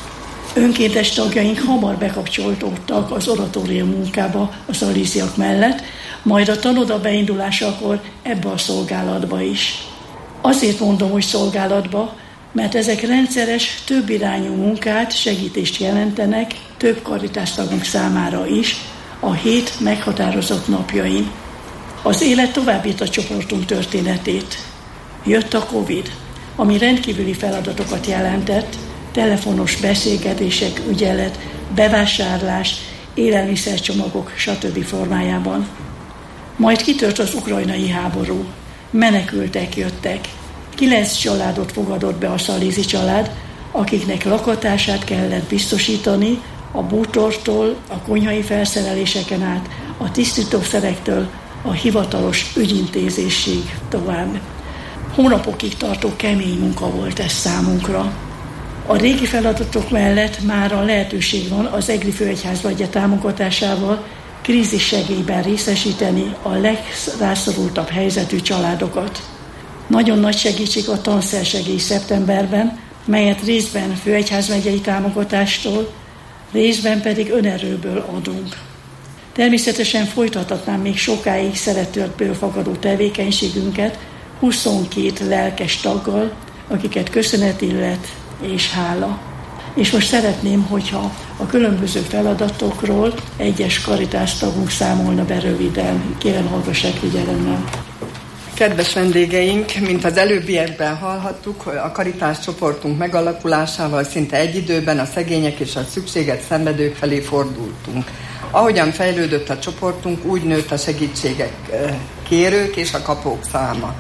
Önkéntes tagjaink hamar bekapcsolódtak az oratórium munkába a szaléziak mellett, majd a tanoda beindulásakor ebbe a szolgálatba is. Azért mondom, hogy szolgálatba, mert ezek rendszeres, többirányú munkát, segítést jelentenek több Caritas tagunk számára is a hét meghatározott napjain. Az élet továbbít a csoportunk történetét. Jött a Covid, ami rendkívüli feladatokat jelentett, telefonos beszélgetések, ügyelet, bevásárlás, élelmiszercsomagok, stb. Formájában. Majd kitört az ukrajnai háború. Menekültek jöttek. Kilenc családot fogadott be a szalézi család, akiknek lakatását kellett biztosítani, a bútortól, a konyhai felszereléseken át, a tisztítószerektől, a hivatalos ügyintézésig tovább. Hónapokig tartó kemény munka volt ez számunkra. A régi feladatok mellett már a lehetőség van az Egri Főegyházmegye támogatásával krízis segélyben részesíteni a legrászorultabb helyzetű családokat. Nagyon nagy segítség a tanszersegély szeptemberben, melyet részben főegyházmegyei támogatástól, részben pedig önerőből adunk. Természetesen folytathatnám még sokáig szeretetből fogadó tevékenységünket huszonkét lelkes taggal, akiket köszönet illet és hála. És most szeretném, hogyha a különböző feladatokról egyes Caritas tagunk számolna be röviden. Kérem, hallgassák figyelemmel. Kedves vendégeink, mint az előbbiekben hallhattuk, a Caritas csoportunk megalakulásával szinte egy időben a szegények és a szükséget szenvedők felé fordultunk. Ahogyan fejlődött a csoportunk, úgy nőtt a segítségek kérők és a kapók száma.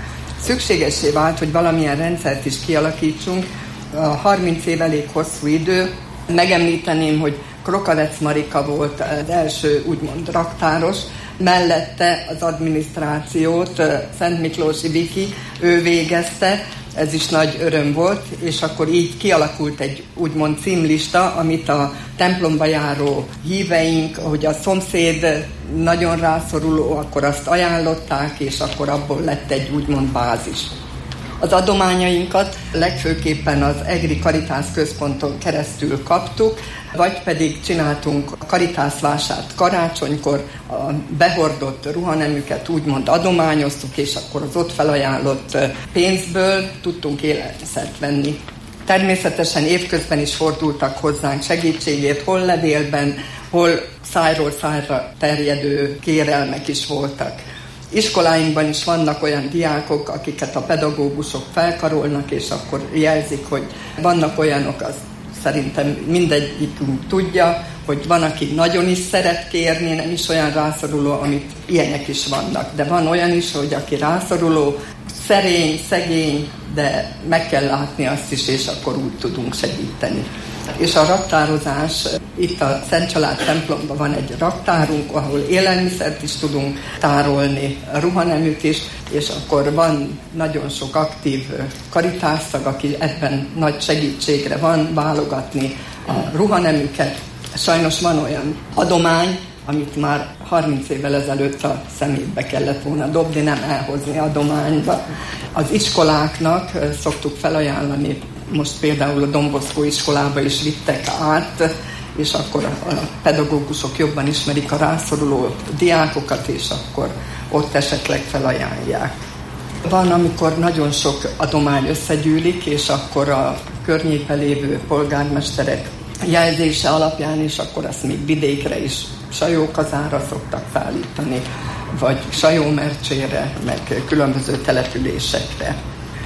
szükségessé vált, hogy valamilyen rendszert is kialakítsunk. A harminc év elég hosszú idő. Megemlíteném, hogy Krokalec Marika volt az első úgymond raktáros, mellette az adminisztrációt Szent Miklósi Viki, ő végezte, ez is nagy öröm volt, és akkor így kialakult egy úgymond címlista, amit a templomba járó híveink, hogy a szomszéd nagyon rászoruló, akkor azt ajánlották, és akkor abból lett egy úgymond bázis. Az adományainkat legfőképpen az Egri Karitász Központon keresztül kaptuk, vagy pedig csináltunk karitászvásárt karácsonykor, a behordott ruhanemüket úgymond adományoztuk, és akkor az ott felajánlott pénzből tudtunk élelmiszert venni. Természetesen évközben is fordultak hozzánk segítségért, hol levélben, hol szájról szájra terjedő kérelmek is voltak. Iskoláinkban is vannak olyan diákok, akiket a pedagógusok felkarolnak, és akkor jelzik, hogy vannak olyanok, az szerintem mindegyikünk tudja, hogy van, aki nagyon is szeret kérni, nem is olyan rászoruló, amit ilyenek is vannak. De van olyan is, hogy aki rászoruló, szerény, szegény, de meg kell látni azt is, és akkor úgy tudunk segíteni. És a raktározás, itt a Szent Család templomban van egy raktárunk, ahol élelmiszert is tudunk tárolni, ruhaneműt is, és akkor van nagyon sok aktív karitásztag, aki ebben nagy segítségre van, válogatni a ruhanemüket. Sajnos van olyan adomány, amit már harminc évvel ezelőtt a szemétbe kellett volna dobni, nem elhozni adományba. Az iskoláknak szoktuk felajánlani, most például a Don Bosco iskolába is vittek át, és akkor a pedagógusok jobban ismerik a rászoruló diákokat, és akkor ott esetleg felajánlják. Van, amikor nagyon sok adomány összegyűlik, és akkor a környékben lévő polgármesterek jelzése alapján, és akkor azt még vidékre is Sajókazára szoktak szállítani, vagy Sajómercsére, meg különböző településekre.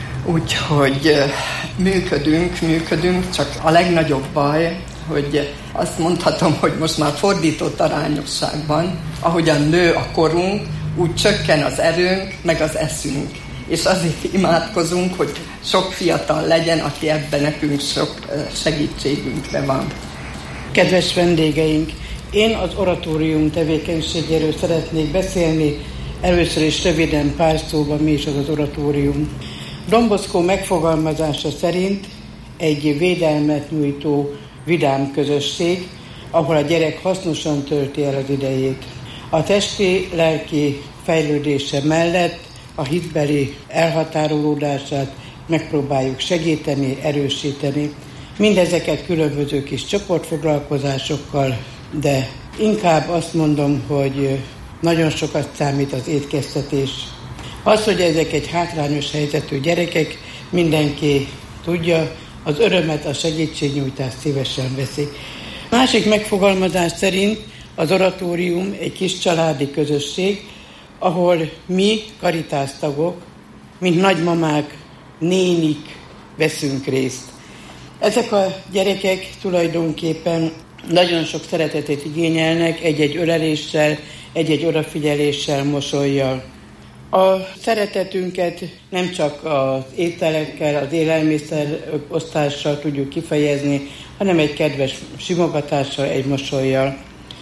Úgyhogy működünk, működünk, csak a legnagyobb baj, hogy azt mondhatom, hogy most már fordított arányosságban, ahogyan nő a korunk, úgy csökken az erőnk, meg az eszünk. És azért imádkozunk, hogy sok fiatal legyen, aki ebben nekünk sok segítségünkre van. Kedves vendégeink, én az oratórium tevékenységéről szeretnék beszélni. Először is röviden pár szóban mi is az az oratórium. Don Bosco megfogalmazása szerint egy védelmet nyújtó vidám közösség, ahol a gyerek hasznosan tölti el az idejét. A testi, lelki fejlődése mellett a hitbeli elhatárolódását megpróbáljuk segíteni, erősíteni. Mindezeket különböző kis csoportfoglalkozásokkal, de inkább azt mondom, hogy nagyon sokat számít az étkeztetés. Az, hogy ezek egy hátrányos helyzetű gyerekek, mindenki tudja, az örömet, a segítségnyújtást szívesen veszik. Másik megfogalmazás szerint az oratórium egy kis családi közösség, ahol mi, karitásztagok, mint nagymamák, nénik veszünk részt. Ezek a gyerekek tulajdonképpen nagyon sok szeretetet igényelnek, egy-egy öleléssel, egy-egy odafigyeléssel, mosollyal. A szeretetünket nem csak az ételekkel, az élelmiszer osztással tudjuk kifejezni, hanem egy kedves simogatással, egy mosollyal.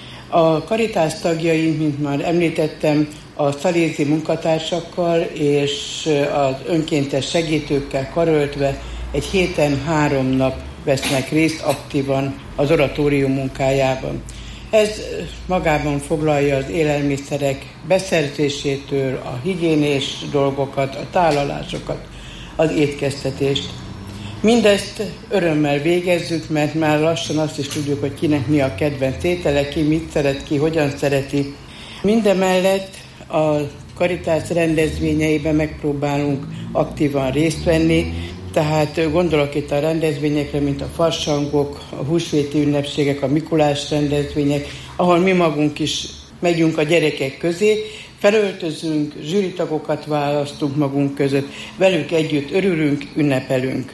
A Karitász tagjaink, mint már említettem, a szalézi munkatársakkal és az önkéntes segítőkkel karöltve egy héten három nap vesznek részt aktívan az oratórium munkájában. Ez magában foglalja az élelmiszerek beszerzésétől a higiénés dolgokat, a tálalásokat, az étkeztetést. Mindezt örömmel végezzük, mert már lassan azt is tudjuk, hogy kinek mi a kedvenc étele, ki mit szeret, ki hogyan szereti. Mindemellett a Karitász rendezvényeiben megpróbálunk aktívan részt venni, tehát gondolok itt a rendezvényekre, mint a farsangok, a húsvéti ünnepségek, a Mikulás rendezvények, ahol mi magunk is megyünk a gyerekek közé, felöltözünk, zsűritagokat választunk magunk között, velük együtt örülünk, ünnepelünk.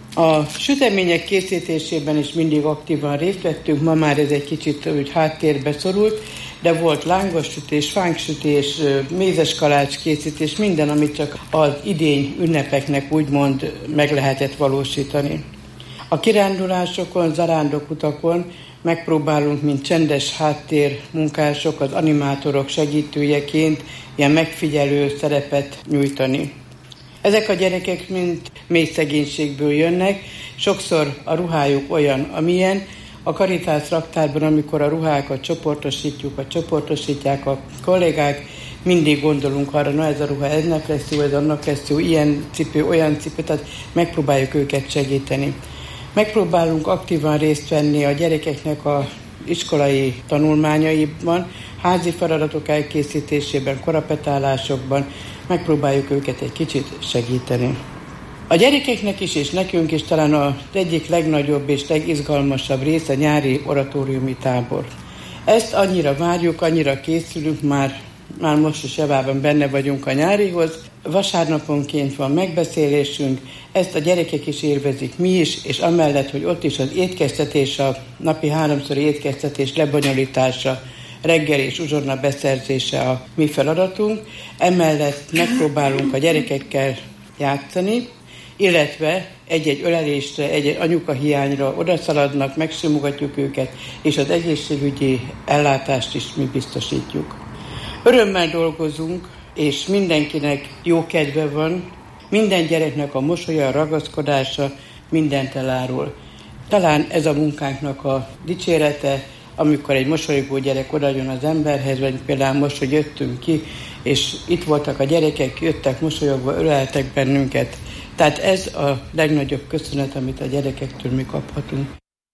A sütemények készítésében is mindig aktívan részt vettünk, ma már ez egy kicsit úgy háttérbe szorult, de volt lángosütés, fánksütés, mézes kalács készítés, minden, amit csak az idény ünnepeknek úgymond meg lehetett valósítani. A kirándulásokon, zarándokutakon megpróbálunk, mint csendes háttér munkások, az animátorok segítőjeként ilyen megfigyelő szerepet nyújtani. Ezek a gyerekek mind mély szegénységből jönnek, sokszor a ruhájuk olyan, amilyen. A Caritas raktárban, amikor a ruhákat csoportosítjuk, a csoportosítják a kollégák, mindig gondolunk arra, na ez a ruha ennek lesz jó, ez annak lesz jó, ilyen cipő, olyan cipő, tehát megpróbáljuk őket segíteni. Megpróbálunk aktívan részt venni a gyerekeknek az iskolai tanulmányaiban, házi feladatok elkészítésében, korapetálásokban, megpróbáljuk őket egy kicsit segíteni. A gyerekeknek is, és nekünk is talán az egyik legnagyobb és legizgalmasabb része nyári oratóriumi tábor. Ezt annyira várjuk, annyira készülünk, már, már most is javában benne vagyunk a nyárihoz. Vasárnaponként van megbeszélésünk, ezt a gyerekek is élvezik, mi is, és amellett, hogy ott is az étkeztetés, a napi háromszori étkeztetés lebonyolítása, reggel és uzsonna beszerzése a mi feladatunk. Emellett megpróbálunk a gyerekekkel játszani, illetve egy-egy ölelésre, egy-egy anyuka hiányra odaszaladnak, megsimogatjuk őket, és az egészségügyi ellátást is mi biztosítjuk. Örömmel dolgozunk, és mindenkinek jó kedve van, minden gyereknek a mosolya, a ragaszkodása mindent elárul. Talán ez a munkánknak a dicsérete, amikor egy mosolygó gyerek odajön az emberhez, vagy például most, hogy jöttünk ki, és itt voltak a gyerekek, jöttek mosolyogva, öleltek bennünket. Tehát ez a legnagyobb köszönet, amit a gyerekektől mi kaphatunk.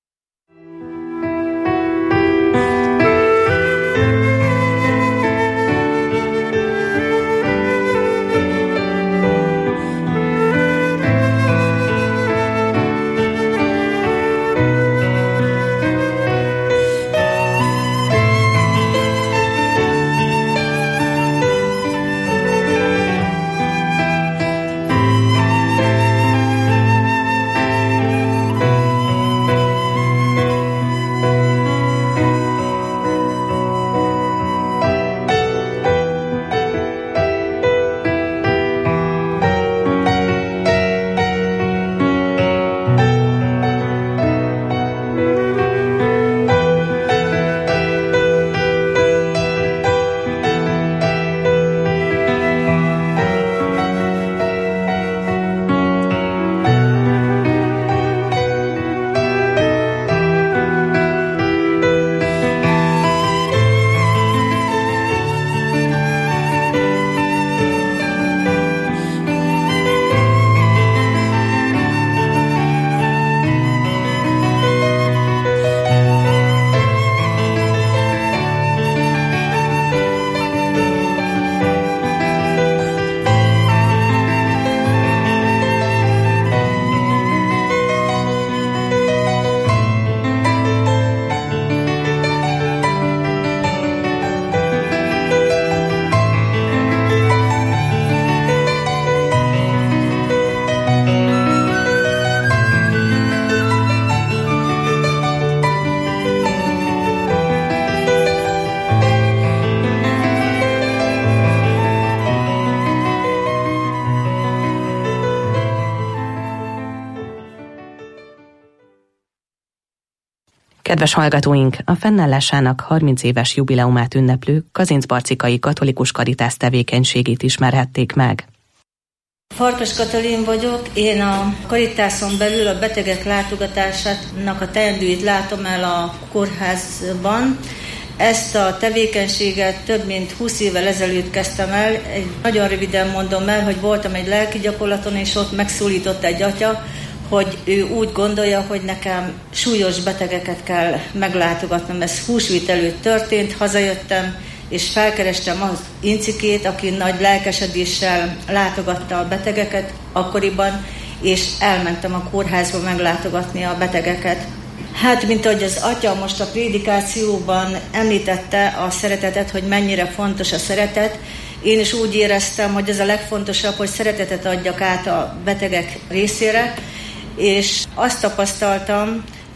Kedves hallgatóink, a fennállásának harminc éves jubileumát ünneplő Kazincbarcikai Katolikus Caritas tevékenységét ismerhették meg. Farkas Katalin vagyok, én a Caritáson belül a betegek látogatásának a teendőit látom el a kórházban. Ezt a tevékenységet több mint húsz évvel ezelőtt kezdtem el. Egy, nagyon röviden mondom el, hogy voltam egy lelki gyakorlaton, és ott megszólított egy atya, hogy ő úgy gondolja, hogy nekem súlyos betegeket kell meglátogatnom. Ez húsvét előtt történt, hazajöttem, és felkerestem az incikét, aki nagy lelkesedéssel látogatta a betegeket akkoriban, és elmentem a kórházba meglátogatni a betegeket. Hát, mint ahogy az atya most a prédikációban említette a szeretetet, hogy mennyire fontos a szeretet, én is úgy éreztem, hogy ez a legfontosabb, hogy szeretetet adjak át a betegek részére, és azt tapasztaltam,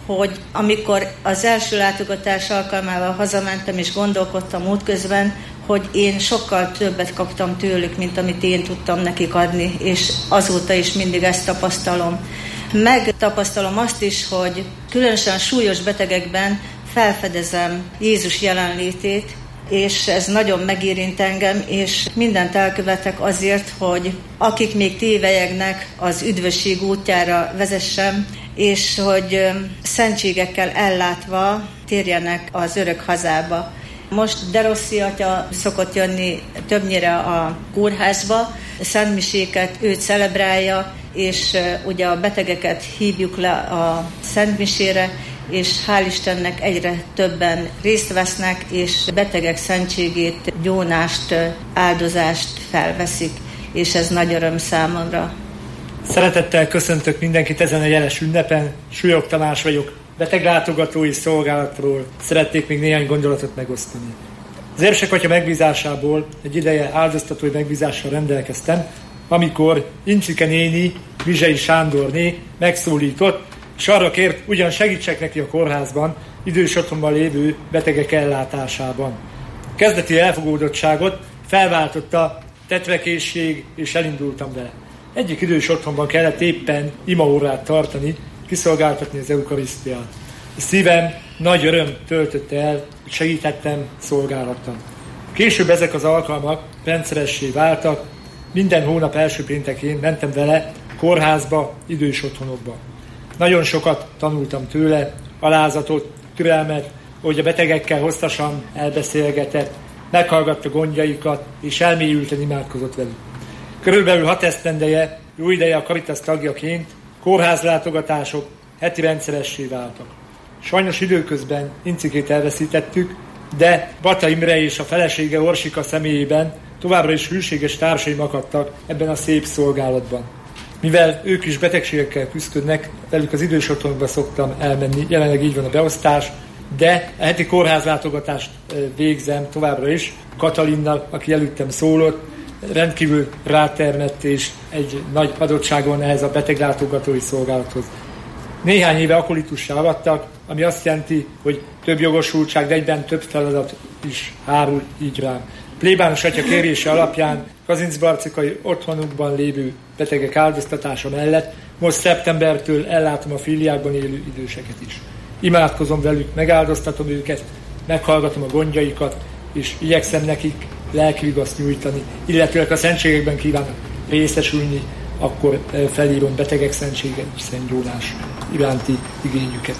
hogy amikor az első látogatás alkalmával hazamentem, és gondolkodtam útközben, hogy én sokkal többet kaptam tőlük, mint amit én tudtam nekik adni, és azóta is mindig ezt tapasztalom. Megtapasztalom azt is, hogy különösen súlyos betegekben felfedezem Jézus jelenlétét, és ez nagyon megérint engem, és mindent elkövetek azért, hogy akik még tévelyegnek, az üdvösség útjára vezessem, és hogy szentségekkel ellátva térjenek az örök hazába. Most De Rossi atya szokott jönni többnyire a kórházba, szentmiséket őt celebrálja, és ugye a betegeket hívjuk le a szentmisére, és hál' Istennek egyre többen részt vesznek, és betegek szentségét, gyónást, áldozást felveszik, és ez nagy öröm számomra. Szeretettel köszöntök mindenkit ezen a jeles ünnepen. Súlyog Tamás vagyok, beteglátogatói szolgálatról szeretnék még néhány gondolatot megosztani. Az Érsek atya megbízásából egy ideje áldoztatói megbízással rendelkeztem, amikor Incike néni, Vizsei Sándorné megszólított, és arra kért, ugyan segítsek neki a kórházban, idős otthonban lévő betegek ellátásában. A kezdeti elfogódottságot felváltotta tetvekészség, és elindultam vele. Egyik idős otthonban kellett éppen imaórát tartani, kiszolgáltatni az eukarisztiát. A szívem nagy öröm töltötte el, hogy segítettem, szolgálattam. Később ezek az alkalmak rendszeressé váltak, minden hónap első péntekén mentem vele kórházba, idős otthonokba. Nagyon sokat tanultam tőle, alázatot, türelmet, hogy a betegekkel hosszasan elbeszélgetett, meghallgatta gondjaikat, és elmélyülten imádkozott velük. Körülbelül hat esztendeje, jó ideje a Caritas tagjaként, kórházlátogatások heti rendszeressé váltak. Sajnos időközben Incikét elveszítettük, de Bata Imre és a felesége Orsika személyében továbbra is hűséges társaim akadtak ebben a szép szolgálatban. Mivel ők is betegségekkel küzdködnek, velük az idős otthonba szoktam elmenni, jelenleg így van a beosztás, de a heti kórházlátogatást végzem továbbra is Katalinnal, aki előttem szólott, rendkívül rátermett és egy nagy adottságon ehhez a beteglátogatói szolgálathoz. Néhány éve akolitussá avattak, ami azt jelenti, hogy több jogosultság, de egyben több feladat is hárul így rám. Plébános atya kérése alapján kazincbarcikai otthonukban lévő betegek áldoztatása mellett most szeptembertől ellátom a filiákban élő időseket is. Imádkozom velük, megáldoztatom őket, meghallgatom a gondjaikat, és igyekszem nekik lelki vigaszt nyújtani, illetőleg a szentségekben kívánok részesülni, akkor felírom betegek szentsége és szentgyónás iránti igényüket.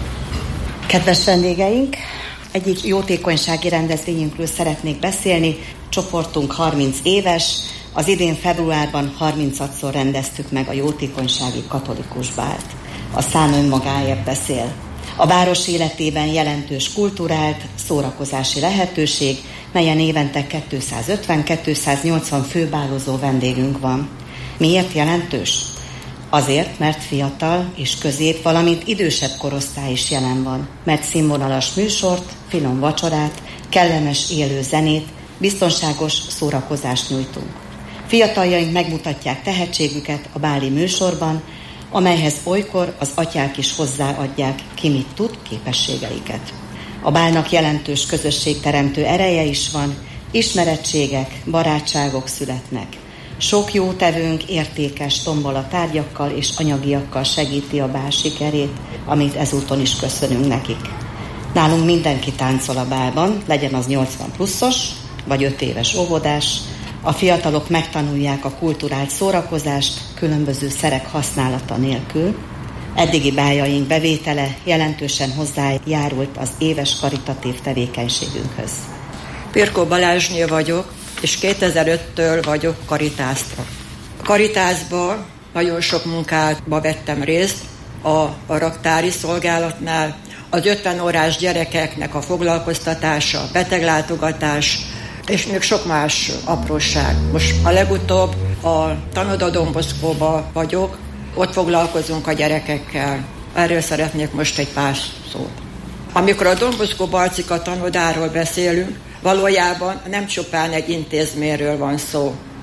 Kedves vendégeink, egyik jótékonysági rendezvényünkről szeretnék beszélni. Csoportunk harminc éves, az idén februárban harmincadszor rendeztük meg a jótékonysági katolikus bált. A szám önmagáért beszél. A város életében jelentős kulturált, szórakozási lehetőség, melyen évente kétszázötven-kétszáznyolcvan főbálozó vendégünk van. Miért jelentős? Azért, mert fiatal és közép, valamint idősebb korosztály is jelen van, mert színvonalas műsort, finom vacsorát, kellemes élő zenét, biztonságos szórakozást nyújtunk. Fiataljaink megmutatják tehetségüket a báli műsorban, amelyhez olykor az atyák is hozzáadják, ki mit tud, képességeiket. A bálnak jelentős közösségteremtő ereje is van, ismerettségek, barátságok születnek. Sok jó tevőnk értékes tombola tárgyakkal és anyagiakkal segíti a bál sikerét, amit ezúton is köszönünk nekik. Nálunk mindenki táncol a bálban, legyen az nyolcvan pluszos, vagy öt éves óvodás. A fiatalok megtanulják a kulturált szórakozást különböző szerek használata nélkül. Eddigi báljaink bevétele jelentősen hozzájárult az éves karitatív tevékenységünkhöz. Pirkó Balázsné vagyok, és kétezer-öttől vagyok Caritasra. A Caritasba nagyon sok munkában vettem részt, a, a raktári szolgálatnál, az ötven órás gyerekeknek a foglalkoztatása, beteglátogatás, és még sok más apróság. Most a legutóbb a Tanoda Don Boscóba vagyok, ott foglalkozunk a gyerekekkel. Erről szeretnék most egy pár szót. Amikor a Don Bosco Balcika tanodáról beszélünk, valójában nem csupán egy intézményről van szó.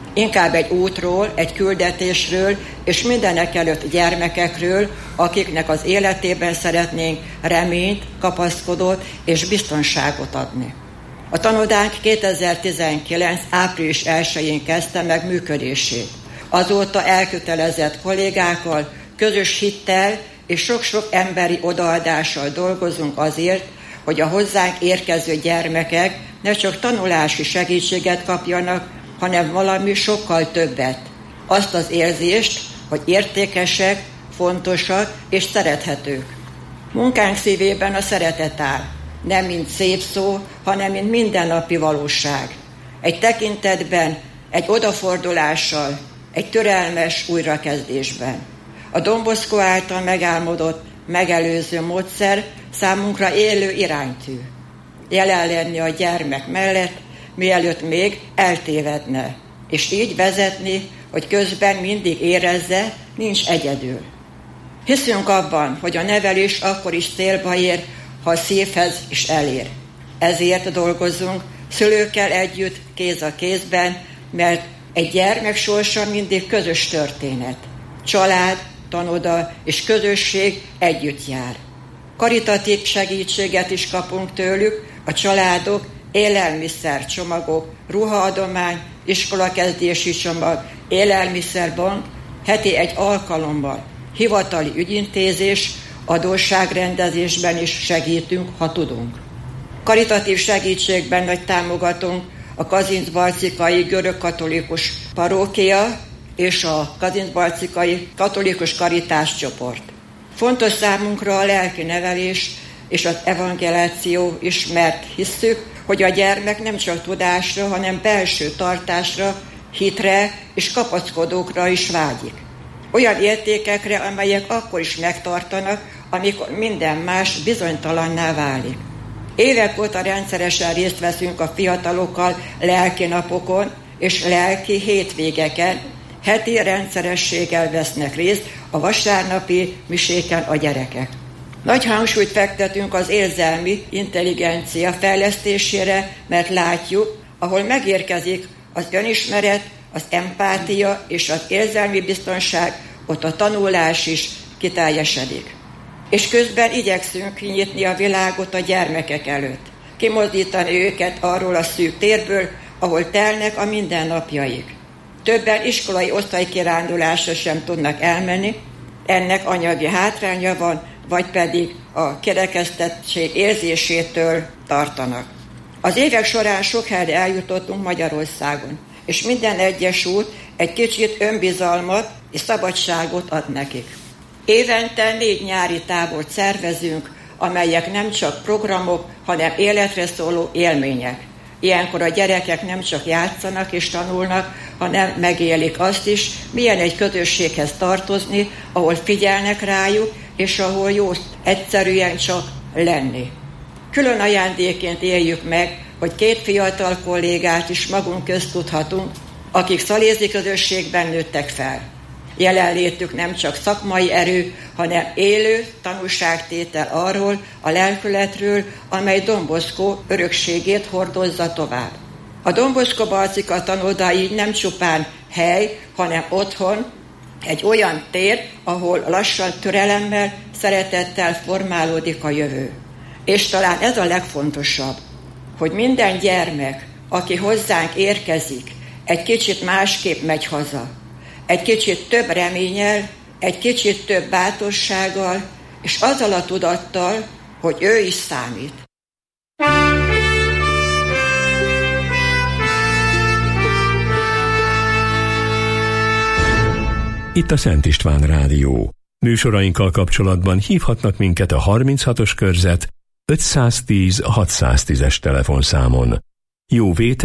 Inkább egy útról, egy küldetésről, és mindenek előtt gyermekekről, akiknek az életében szeretnénk reményt, kapaszkodót és biztonságot adni. A tanodánk kétezer-tizenkilenc. április elsején kezdte meg működését. Azóta elkötelezett kollégákkal, közös hittel és sok-sok emberi odaadással dolgozunk azért, hogy a hozzánk érkező gyermekek ne csak tanulási segítséget kapjanak, hanem valami sokkal többet. Azt az érzést, hogy értékesek, fontosak és szerethetők. Munkánk szívében a szeretet áll, nem mint szép szó, hanem mint mindennapi valóság. Egy tekintetben, egy odafordulással, egy türelmes újrakezdésben. A Don Bosco által megálmodott, megelőző módszer számunkra élő iránytű. Jelen lenni a gyermek mellett, mielőtt még eltévedne, és így vezetni, hogy közben mindig érezze, nincs egyedül. Hiszünk abban, hogy a nevelés akkor is célba ér, ha a szívhez is elér. Ezért dolgozunk szülőkkel együtt, kéz a kézben, mert egy gyermek sorsa mindig közös történet. Család, tanoda és közösség együtt jár. Karitatív segítséget is kapunk tőlük, a családok, élelmiszercsomagok, ruhaadomány, iskolakezdési csomag, élelmiszerbank, heti egy alkalommal, hivatali ügyintézés, adósságrendezésben is segítünk, ha tudunk. Karitatív segítségben nagy támogatunk a Kazincbarcikai görögkatolikus parókia és a Kazincbarcikai katolikus karitás csoport. Fontos számunkra a lelki nevelés és az evangeláció is, mert hisszük, hogy a gyermek nem csak tudásra, hanem belső tartásra, hitre és kapaszkodókra is vágyik. Olyan értékekre, amelyek akkor is megtartanak, amikor minden más bizonytalanná válik. Évek óta rendszeresen részt veszünk a fiatalokkal lelki napokon és lelki hétvégeken, heti rendszerességgel vesznek részt a vasárnapi miséken a gyerekek. Nagy hangsúlyt fektetünk az érzelmi intelligencia fejlesztésére, mert látjuk, ahol megérkezik az önismeret, az empátia és az érzelmi biztonság, ott a tanulás is kiteljesedik. És közben igyekszünk kinyitni a világot a gyermekek előtt, kimozdítani őket arról a szűk térből, ahol telnek a mindennapjaik. Többen iskolai osztálykirándulásra sem tudnak elmenni, ennek anyagi hátránya van, vagy pedig a kirekesztettség érzésétől tartanak. Az évek során sok helyre eljutottunk Magyarországon, és minden egyes út egy kicsit önbizalmat és szabadságot ad nekik. Évente négy nyári tábort szervezünk, amelyek nem csak programok, hanem életre szóló élmények. Ilyenkor a gyerekek nem csak játszanak és tanulnak, hanem megélik azt is, milyen egy közösséghez tartozni, ahol figyelnek rájuk, és ahol jó egyszerűen csak lenni. Külön ajándékként éljük meg, hogy két fiatal kollégát is magunk közt tudhatunk, akik szalézi közösségben nőttek fel. Jelenlétük nem csak szakmai erő, hanem élő tanúságtétel arról a lelkületről, amely Don Bosco örökségét hordozza tovább. A Don Bosco Barcika tanoda így nem csupán hely, hanem otthon, egy olyan tér, ahol lassan türelemmel, szeretettel formálódik a jövő. És talán ez a legfontosabb, hogy minden gyermek, aki hozzánk érkezik, egy kicsit másképp megy haza. Egy kicsit több reménnyel, egy kicsit több bátorsággal, és azzal a tudattal, hogy ő is számít. Itt a Szent István Rádió. Műsorainkkal kapcsolatban hívhatnak minket a harminchatos körzet ötszáztíz hatszáztízes telefonszámon. Jó vétel!